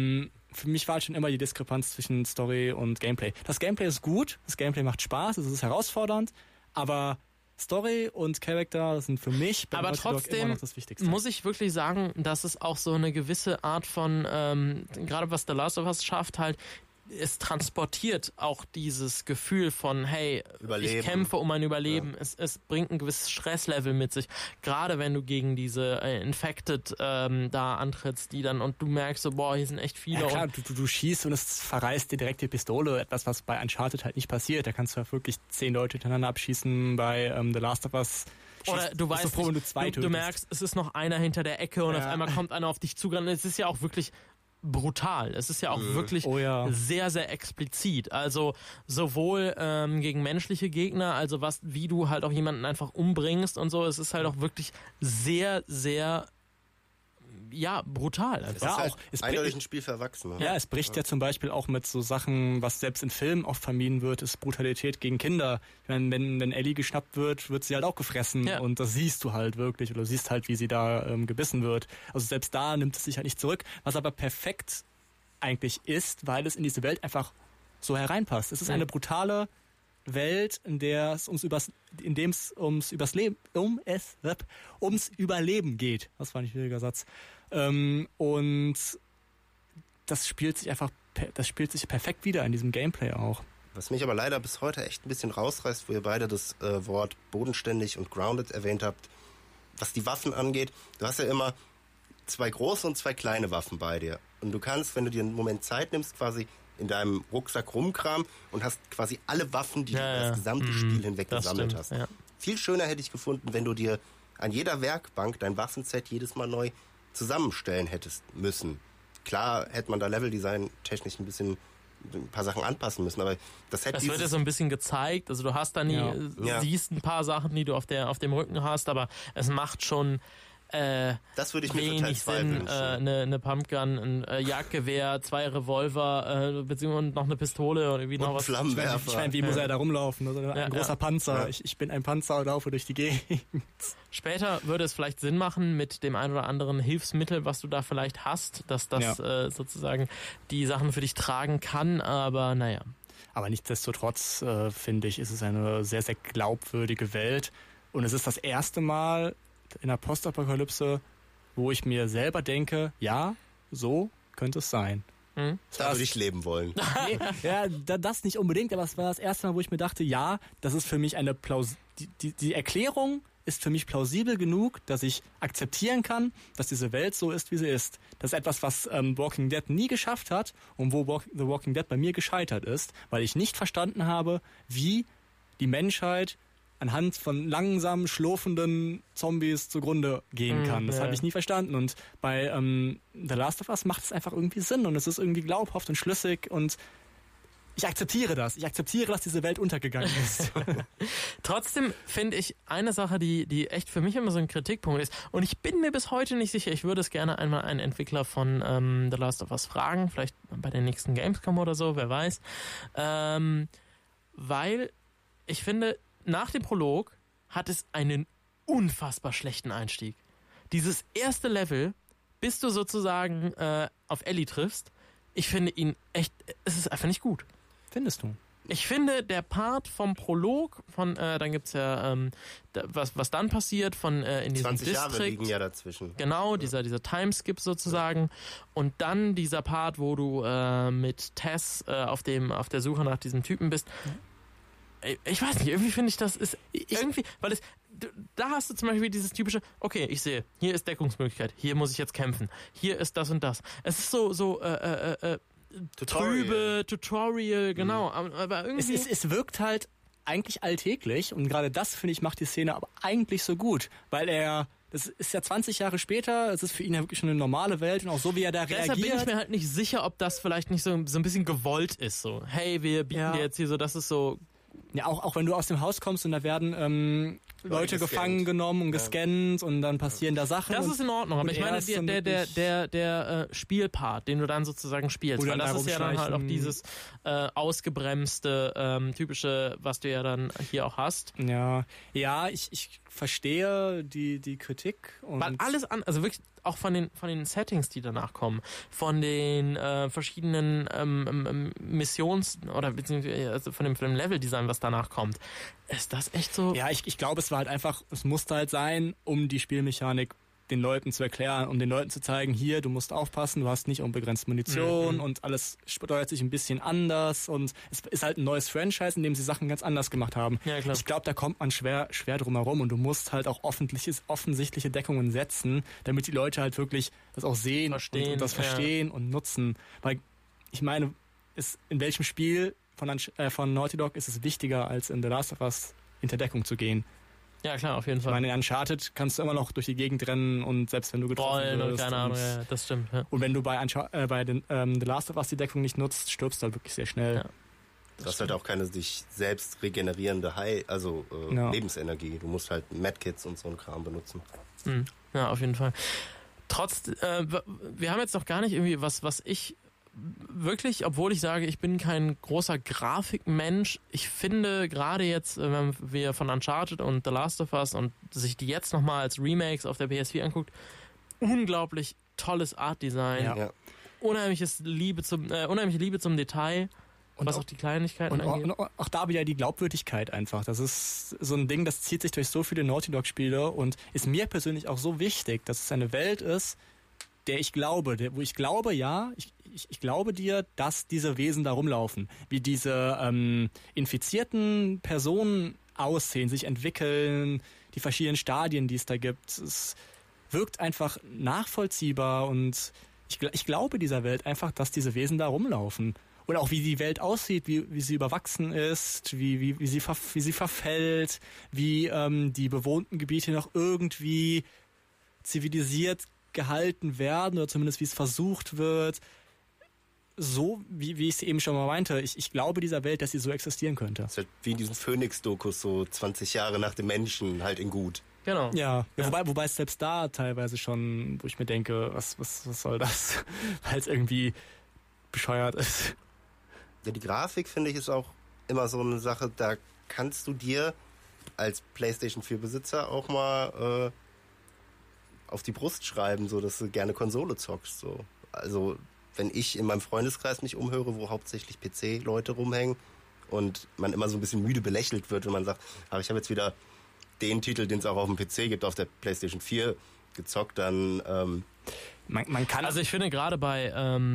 für mich war halt schon immer die Diskrepanz zwischen Story und Gameplay. Das Gameplay ist gut, das Gameplay macht Spaß, es ist herausfordernd, aber Story und Charakter sind für mich bei Naughty Dog immer noch das Wichtigste. Muss ich wirklich sagen, dass es auch so eine gewisse Art von, gerade was The Last of Us schafft, halt, es transportiert auch dieses Gefühl von, hey, Überleben. Ich kämpfe um mein Überleben. Ja. Es bringt ein gewisses Stresslevel mit sich. Gerade wenn du gegen diese Infected da antrittst, die dann, und du merkst so, boah, hier sind echt viele. Ja klar, du schießt und es verreißt dir direkt die Pistole. Etwas, was bei Uncharted halt nicht passiert. Da kannst du ja wirklich 10 Leute hintereinander abschießen. Bei The Last of Us oder du weißt, froh, wenn du merkst, es ist noch einer hinter der Ecke und auf einmal kommt einer auf dich zugerannt. Es ist ja auch wirklich brutal. Es ist ja auch wirklich sehr, sehr explizit. Also sowohl gegen menschliche Gegner, also wie du halt auch jemanden einfach umbringst und so. Es ist halt auch wirklich sehr, sehr brutal. Es ist halt eindeutig ein Spiel für Erwachsene. Ja, es bricht ja zum Beispiel auch mit so Sachen, was selbst in Filmen oft vermieden wird, ist Brutalität gegen Kinder. Ich meine, wenn Ellie geschnappt wird sie halt auch gefressen und das siehst du halt wirklich oder du siehst halt, wie sie da gebissen wird. Also selbst da nimmt es sich halt nicht zurück, was aber perfekt eigentlich ist, weil es in diese Welt einfach so hereinpasst. Es ist eine brutale Welt, in der es ums Überleben geht. Das war ein schwieriger Satz. Und das spielt sich perfekt wieder in diesem Gameplay auch. Was mich aber leider bis heute echt ein bisschen rausreißt, wo ihr beide das Wort bodenständig und grounded erwähnt habt, was die Waffen angeht. Du hast ja immer 2 große und 2 kleine Waffen bei dir. Und du kannst, wenn du dir einen Moment Zeit nimmst, quasi in deinem Rucksack rumkramen und hast quasi alle Waffen, die du das gesamte Spiel hinweg gesammelt hast. Ja. Viel schöner hätte ich gefunden, wenn du dir an jeder Werkbank dein Waffenset jedes Mal neu zusammenstellen hättest müssen. Klar hätte man da Leveldesign technisch ein paar Sachen anpassen müssen, aber das wird ja so ein bisschen gezeigt, also du hast da siehst ein paar Sachen, die du auf dem Rücken hast, aber es macht schon Das würde ich mir für Teil wenig 2 Sinn, wünschen. eine Pumpgun, ein Jagdgewehr, 2 Revolver, beziehungsweise noch eine Pistole oder wie noch Und was. Flammenwerfer. Ich meine, wie muss er da rumlaufen? Also ein Ja, großer Panzer. Ja. Ich bin ein Panzer und laufe durch die Gegend. Später würde es vielleicht Sinn machen mit dem ein oder anderen Hilfsmittel, was du da vielleicht hast, dass das sozusagen die Sachen für dich tragen kann, aber naja. Aber nichtsdestotrotz, finde ich, ist es eine sehr, sehr glaubwürdige Welt. Und es ist das erste Mal in der Postapokalypse, wo ich mir selber denke, ja, so könnte es sein. Da würde ich leben wollen. Nee, ja, das nicht unbedingt, aber es war das erste Mal, wo ich mir dachte, ja, das ist für mich eine die Erklärung ist für mich plausibel genug, dass ich akzeptieren kann, dass diese Welt so ist, wie sie ist. Das ist etwas, was Walking Dead nie geschafft hat und wo The Walking Dead bei mir gescheitert ist, weil ich nicht verstanden habe, wie die Menschheit anhand von langsam schlurfenden Zombies zugrunde gehen kann. Das habe ich nie verstanden. Und bei The Last of Us macht es einfach irgendwie Sinn und es ist irgendwie glaubhaft und schlüssig und ich akzeptiere das. Ich akzeptiere, dass diese Welt untergegangen ist. Trotzdem finde ich eine Sache, die echt für mich immer so ein Kritikpunkt ist, und ich bin mir bis heute nicht sicher, ich würde es gerne einmal einen Entwickler von The Last of Us fragen, vielleicht bei den nächsten Gamescom oder so, wer weiß. Weil ich finde, nach dem Prolog hat es einen unfassbar schlechten Einstieg. Dieses erste Level, bis du sozusagen auf Ellie triffst, ich finde ihn echt, es ist einfach nicht gut. Findest du? Ich finde, der Part vom Prolog, dann gibt's ja, was dann passiert, in diesem 20 Jahre District. liegen ja dazwischen. Genau, dieser Timeskip sozusagen. Und dann dieser Part, wo du mit Tess auf der Suche nach diesem Typen bist. Ich weiß nicht, irgendwie finde ich, das ist irgendwie, weil da hast du zum Beispiel dieses typische, okay, ich sehe, hier ist Deckungsmöglichkeit, hier muss ich jetzt kämpfen, hier ist das und das. Es ist so trübe Tutorial, genau, aber irgendwie... Es wirkt halt eigentlich alltäglich und gerade das, finde ich, macht die Szene aber eigentlich so gut, weil das ist ja 20 Jahre später, es ist für ihn ja wirklich schon eine normale Welt und auch so, wie er da reagiert. Deshalb bin ich mir halt nicht sicher, ob das vielleicht nicht so ein bisschen gewollt ist, so, hey, wir bieten dir jetzt hier so, das ist so... Ja, auch wenn du aus dem Haus kommst und da werden Leute gefangen genommen und gescannt und dann passieren da Sachen. Das ist in Ordnung, aber ich meine, der Spielpart, den du dann sozusagen spielst, weil das ist ja dann halt auch dieses ausgebremste, typische, was du ja dann hier auch hast. Ja, ich verstehe die Kritik. Und weil alles also wirklich auch von den Settings, die danach kommen, von den verschiedenen Missions oder beziehungsweise also von dem Leveldesign, was danach kommt, ist das echt so... Ja, ich glaube, es war halt einfach, es musste halt sein, um die Spielmechanik den Leuten zu erklären, um den Leuten zu zeigen, hier, du musst aufpassen, du hast nicht unbegrenzt Munition und alles steuert sich ein bisschen anders und es ist halt ein neues Franchise, in dem sie Sachen ganz anders gemacht haben. Ja, klar. Ich glaube, da kommt man schwer drum herum und du musst halt auch offensichtliche Deckungen setzen, damit die Leute halt wirklich das auch sehen und das verstehen und nutzen. Weil, ich meine, in welchem Spiel von Naughty Dog ist es wichtiger, als in The Last of Us in Deckung zu gehen? Ja, klar, auf jeden Fall. Ich meine, in Uncharted kannst du immer noch durch die Gegend rennen und selbst wenn du getroffen wirst. Keine Ahnung, ja, das stimmt. Ja. Und wenn du bei The Last of Us die Deckung nicht nutzt, stirbst du halt wirklich sehr schnell. Ja. Du hast halt auch keine sich selbst regenerierende Lebensenergie. Du musst halt Medkits und so einen Kram benutzen. Ja, auf jeden Fall. Wir haben jetzt noch gar nicht irgendwie was ich wirklich, obwohl ich sage, ich bin kein großer Grafikmensch, ich finde gerade jetzt, wenn wir von Uncharted und The Last of Us und sich die jetzt nochmal als Remakes auf der PS4 anguckt, unglaublich tolles Artdesign, Ja. unheimliche Liebe zum Detail, und was auch die Kleinigkeiten angeht. Und auch da wieder die Glaubwürdigkeit einfach. Das ist so ein Ding, das zieht sich durch so viele Naughty Dog Spiele und ist mir persönlich auch so wichtig, dass es eine Welt ist, wo ich glaube, ich glaube dir, dass diese Wesen da rumlaufen. Wie diese infizierten Personen aussehen, sich entwickeln, die verschiedenen Stadien, die es da gibt. Es wirkt einfach nachvollziehbar und ich glaube dieser Welt einfach, dass diese Wesen da rumlaufen. Und auch wie die Welt aussieht, wie sie überwachsen ist, wie sie verfällt, wie die bewohnten Gebiete noch irgendwie zivilisiert gehalten werden oder zumindest wie es versucht wird. So, wie ich es eben schon mal meinte, ich glaube dieser Welt, dass sie so existieren könnte. Das ist halt wie in diesen Phoenix-Dokus, so 20 Jahre nach dem Menschen, halt in gut. Genau. Ja. Wobei es selbst da teilweise schon, wo ich mir denke, was soll das? Weil es irgendwie bescheuert ist. Ja, die Grafik, finde ich, ist auch immer so eine Sache, da kannst du dir als PlayStation 4 Besitzer auch mal auf die Brust schreiben, so dass du gerne Konsole zockst. So. Also wenn ich in meinem Freundeskreis mich umhöre, wo hauptsächlich PC-Leute rumhängen und man immer so ein bisschen müde belächelt wird, wenn man sagt, aber ich habe jetzt wieder den Titel, den es auch auf dem PC gibt, auf der PlayStation 4 gezockt, dann Man kann. Also ich finde gerade bei,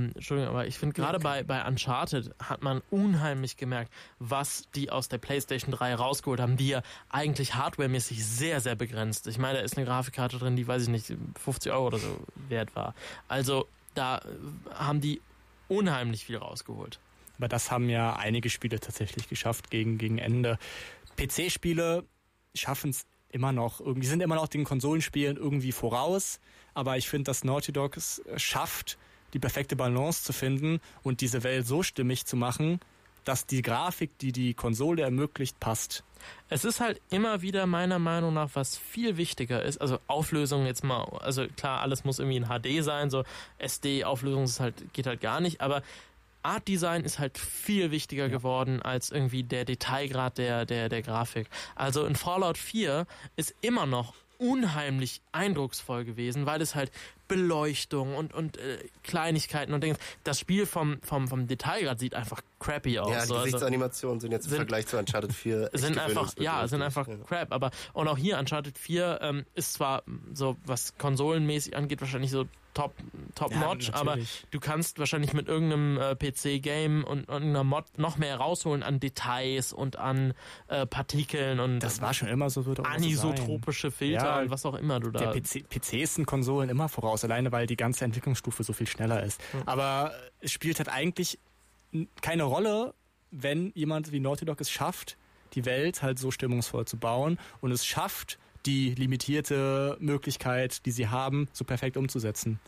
bei Uncharted hat man unheimlich gemerkt, was die aus der PlayStation 3 rausgeholt haben, die ja eigentlich hardwaremäßig sehr, sehr begrenzt. Ich meine, da ist eine Grafikkarte drin, die, weiß ich nicht, 50 € oder so wert war. Also da haben die unheimlich viel rausgeholt. Aber das haben ja einige Spiele tatsächlich geschafft gegen Ende. PC-Spiele schaffen es immer noch, irgendwie sind immer noch den Konsolenspielen irgendwie voraus, aber ich finde, dass Naughty Dog es schafft, die perfekte Balance zu finden und diese Welt so stimmig zu machen, dass die Grafik, die die Konsole ermöglicht, passt. Es ist halt immer wieder meiner Meinung nach, was viel wichtiger ist, also Auflösung jetzt mal, also klar, alles muss irgendwie in HD sein, so SD-Auflösung geht halt gar nicht, aber Art Design ist halt viel wichtiger geworden als irgendwie der Detailgrad der Grafik. Also in Fallout 4 ist immer noch unheimlich eindrucksvoll gewesen, weil es halt Beleuchtung und Kleinigkeiten und Dinge. Das Spiel vom Detailgrad sieht einfach crappy aus. Ja, die Gesichtsanimationen sind jetzt im Vergleich zu Uncharted 4 echt sind einfach crap. Aber und auch hier Uncharted 4 ist zwar so, was konsolenmäßig angeht, wahrscheinlich so top-notch, aber du kannst wahrscheinlich mit irgendeinem PC-Game und irgendeiner Mod noch mehr rausholen an Details und an Partikeln und das war schon immer so, wird auch anisotropische Filter und was auch immer du da. Der PCs sind Konsolen immer voraus, alleine weil die ganze Entwicklungsstufe so viel schneller ist. Aber es spielt halt eigentlich keine Rolle, wenn jemand wie Naughty Dog es schafft, die Welt halt so stimmungsvoll zu bauen und es schafft, die limitierte Möglichkeit, die sie haben, so perfekt umzusetzen.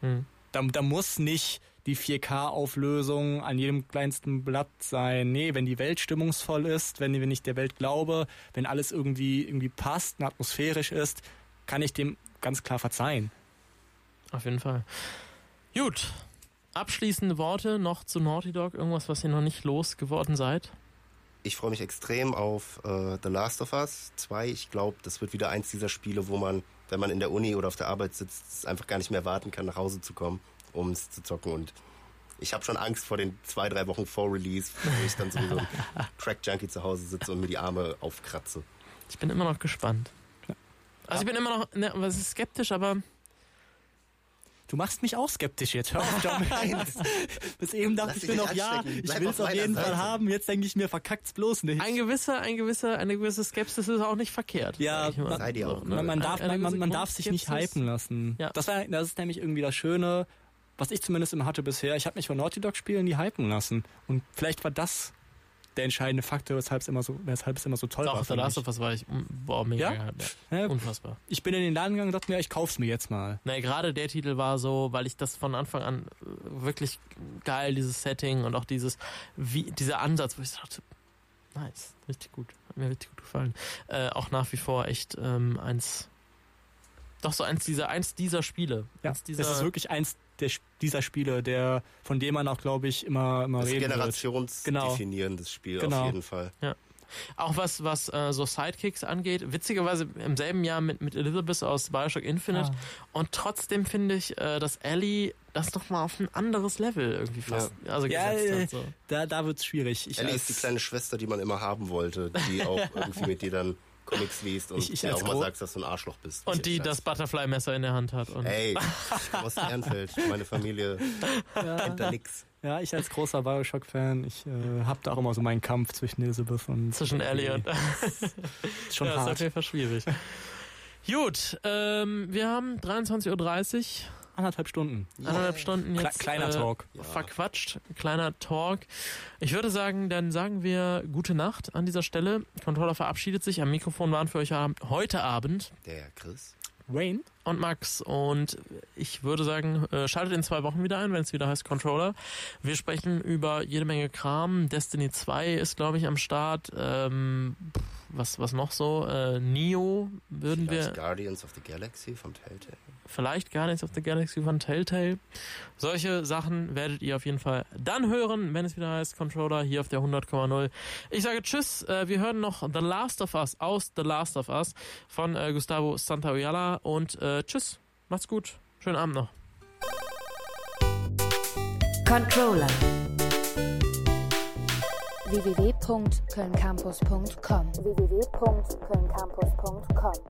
Da muss nicht die 4K-Auflösung an jedem kleinsten Blatt sein. Nee, wenn die Welt stimmungsvoll ist, wenn ich der Welt glaube, wenn alles irgendwie passt und atmosphärisch ist, kann ich dem ganz klar verzeihen. Auf jeden Fall. Gut. Abschließende Worte noch zu Naughty Dog. Irgendwas, was ihr noch nicht losgeworden seid? Ich freue mich extrem auf The Last of Us 2. Ich glaube, das wird wieder eins dieser Spiele, wo man, wenn man in der Uni oder auf der Arbeit sitzt, einfach gar nicht mehr warten kann, nach Hause zu kommen, um es zu zocken. Und ich habe schon Angst vor den 2-3 Wochen vor Release, wo ich dann sowieso ein Crack-Junkie zu Hause sitze und mir die Arme aufkratze. Ich bin immer noch gespannt. Also ich bin immer noch skeptisch, aber... Du machst mich auch skeptisch jetzt. Hör auf damit. Bis eben dachte ich mir noch, ja, ich will es auf jeden Fall haben. Jetzt denke ich mir, verkackt's bloß nicht. Eine gewisse Skepsis ist auch nicht verkehrt. Ja, sei die auch. Man darf sich nicht hypen lassen. Ja. Das ist nämlich irgendwie das Schöne, was ich zumindest immer hatte bisher. Ich habe mich von Naughty Dog Spielen nie hypen lassen. Und vielleicht war das der entscheidende Faktor, weshalb es immer so toll war. Doch, The Last of Us war ich mega gehypt. Ja. Unfassbar. Ich bin in den Laden gegangen und dachte mir, ich kauf's mir jetzt mal. Nee, gerade der Titel war so, weil ich das von Anfang an wirklich geil, dieses Setting und auch dieser Ansatz, wo ich dachte, nice, richtig gut. Hat mir richtig gut gefallen. Auch nach wie vor echt eins dieser Spiele. Ja, das ist wirklich eins dieser Spiele, von dem man auch, glaube ich, immer reden wird. Das ist ein generationsdefinierendes Spiel auf jeden Fall. Ja. Auch was so Sidekicks angeht, witzigerweise im selben Jahr mit Elizabeth aus Bioshock Infinite. Und trotzdem finde ich, dass Ellie das nochmal auf ein anderes Level irgendwie fast gesetzt hat. So. Da wird's schwierig. Ellie ist die kleine Schwester, die man immer haben wollte, die auch irgendwie mit dir dann Comics liest und dir auch mal sagst, dass du ein Arschloch bist. Und die das Butterfly-Messer in der Hand hat. Und ey, aus Ehrenfeld, meine Familie kennt da nix. Ja, ich als großer Bioshock-Fan, ich hab da auch immer so meinen Kampf zwischen Elizabeth und... Zwischen Ellie und... schon hart. Das ist auf jeden Fall schwierig. Gut, wir haben 23:30 Uhr. 1,5 Stunden. 1,5 Stunden jetzt. Kleiner Talk. Verquatscht. Kleiner Talk. Ich würde sagen, dann sagen wir gute Nacht an dieser Stelle. Controller verabschiedet sich. Am Mikrofon waren für euch heute Abend der Chris, Wayne und Max. Und ich würde sagen, schaltet in 2 Wochen wieder ein, wenn es wieder heißt Controller. Wir sprechen über jede Menge Kram. Destiny 2 ist, glaube ich, am Start. was noch so? Neo würden Vielleicht wir... Guardians of the Galaxy von Telltale. Vielleicht Guardians of the Galaxy von Telltale. Solche Sachen werdet ihr auf jeden Fall dann hören, wenn es wieder heißt Controller hier auf der 100,0. Ich sage Tschüss. Wir hören noch The Last of Us aus The Last of Us von Gustavo Santaolalla und tschüss. Macht's gut. Schönen Abend noch. Controller www.kölncampus.com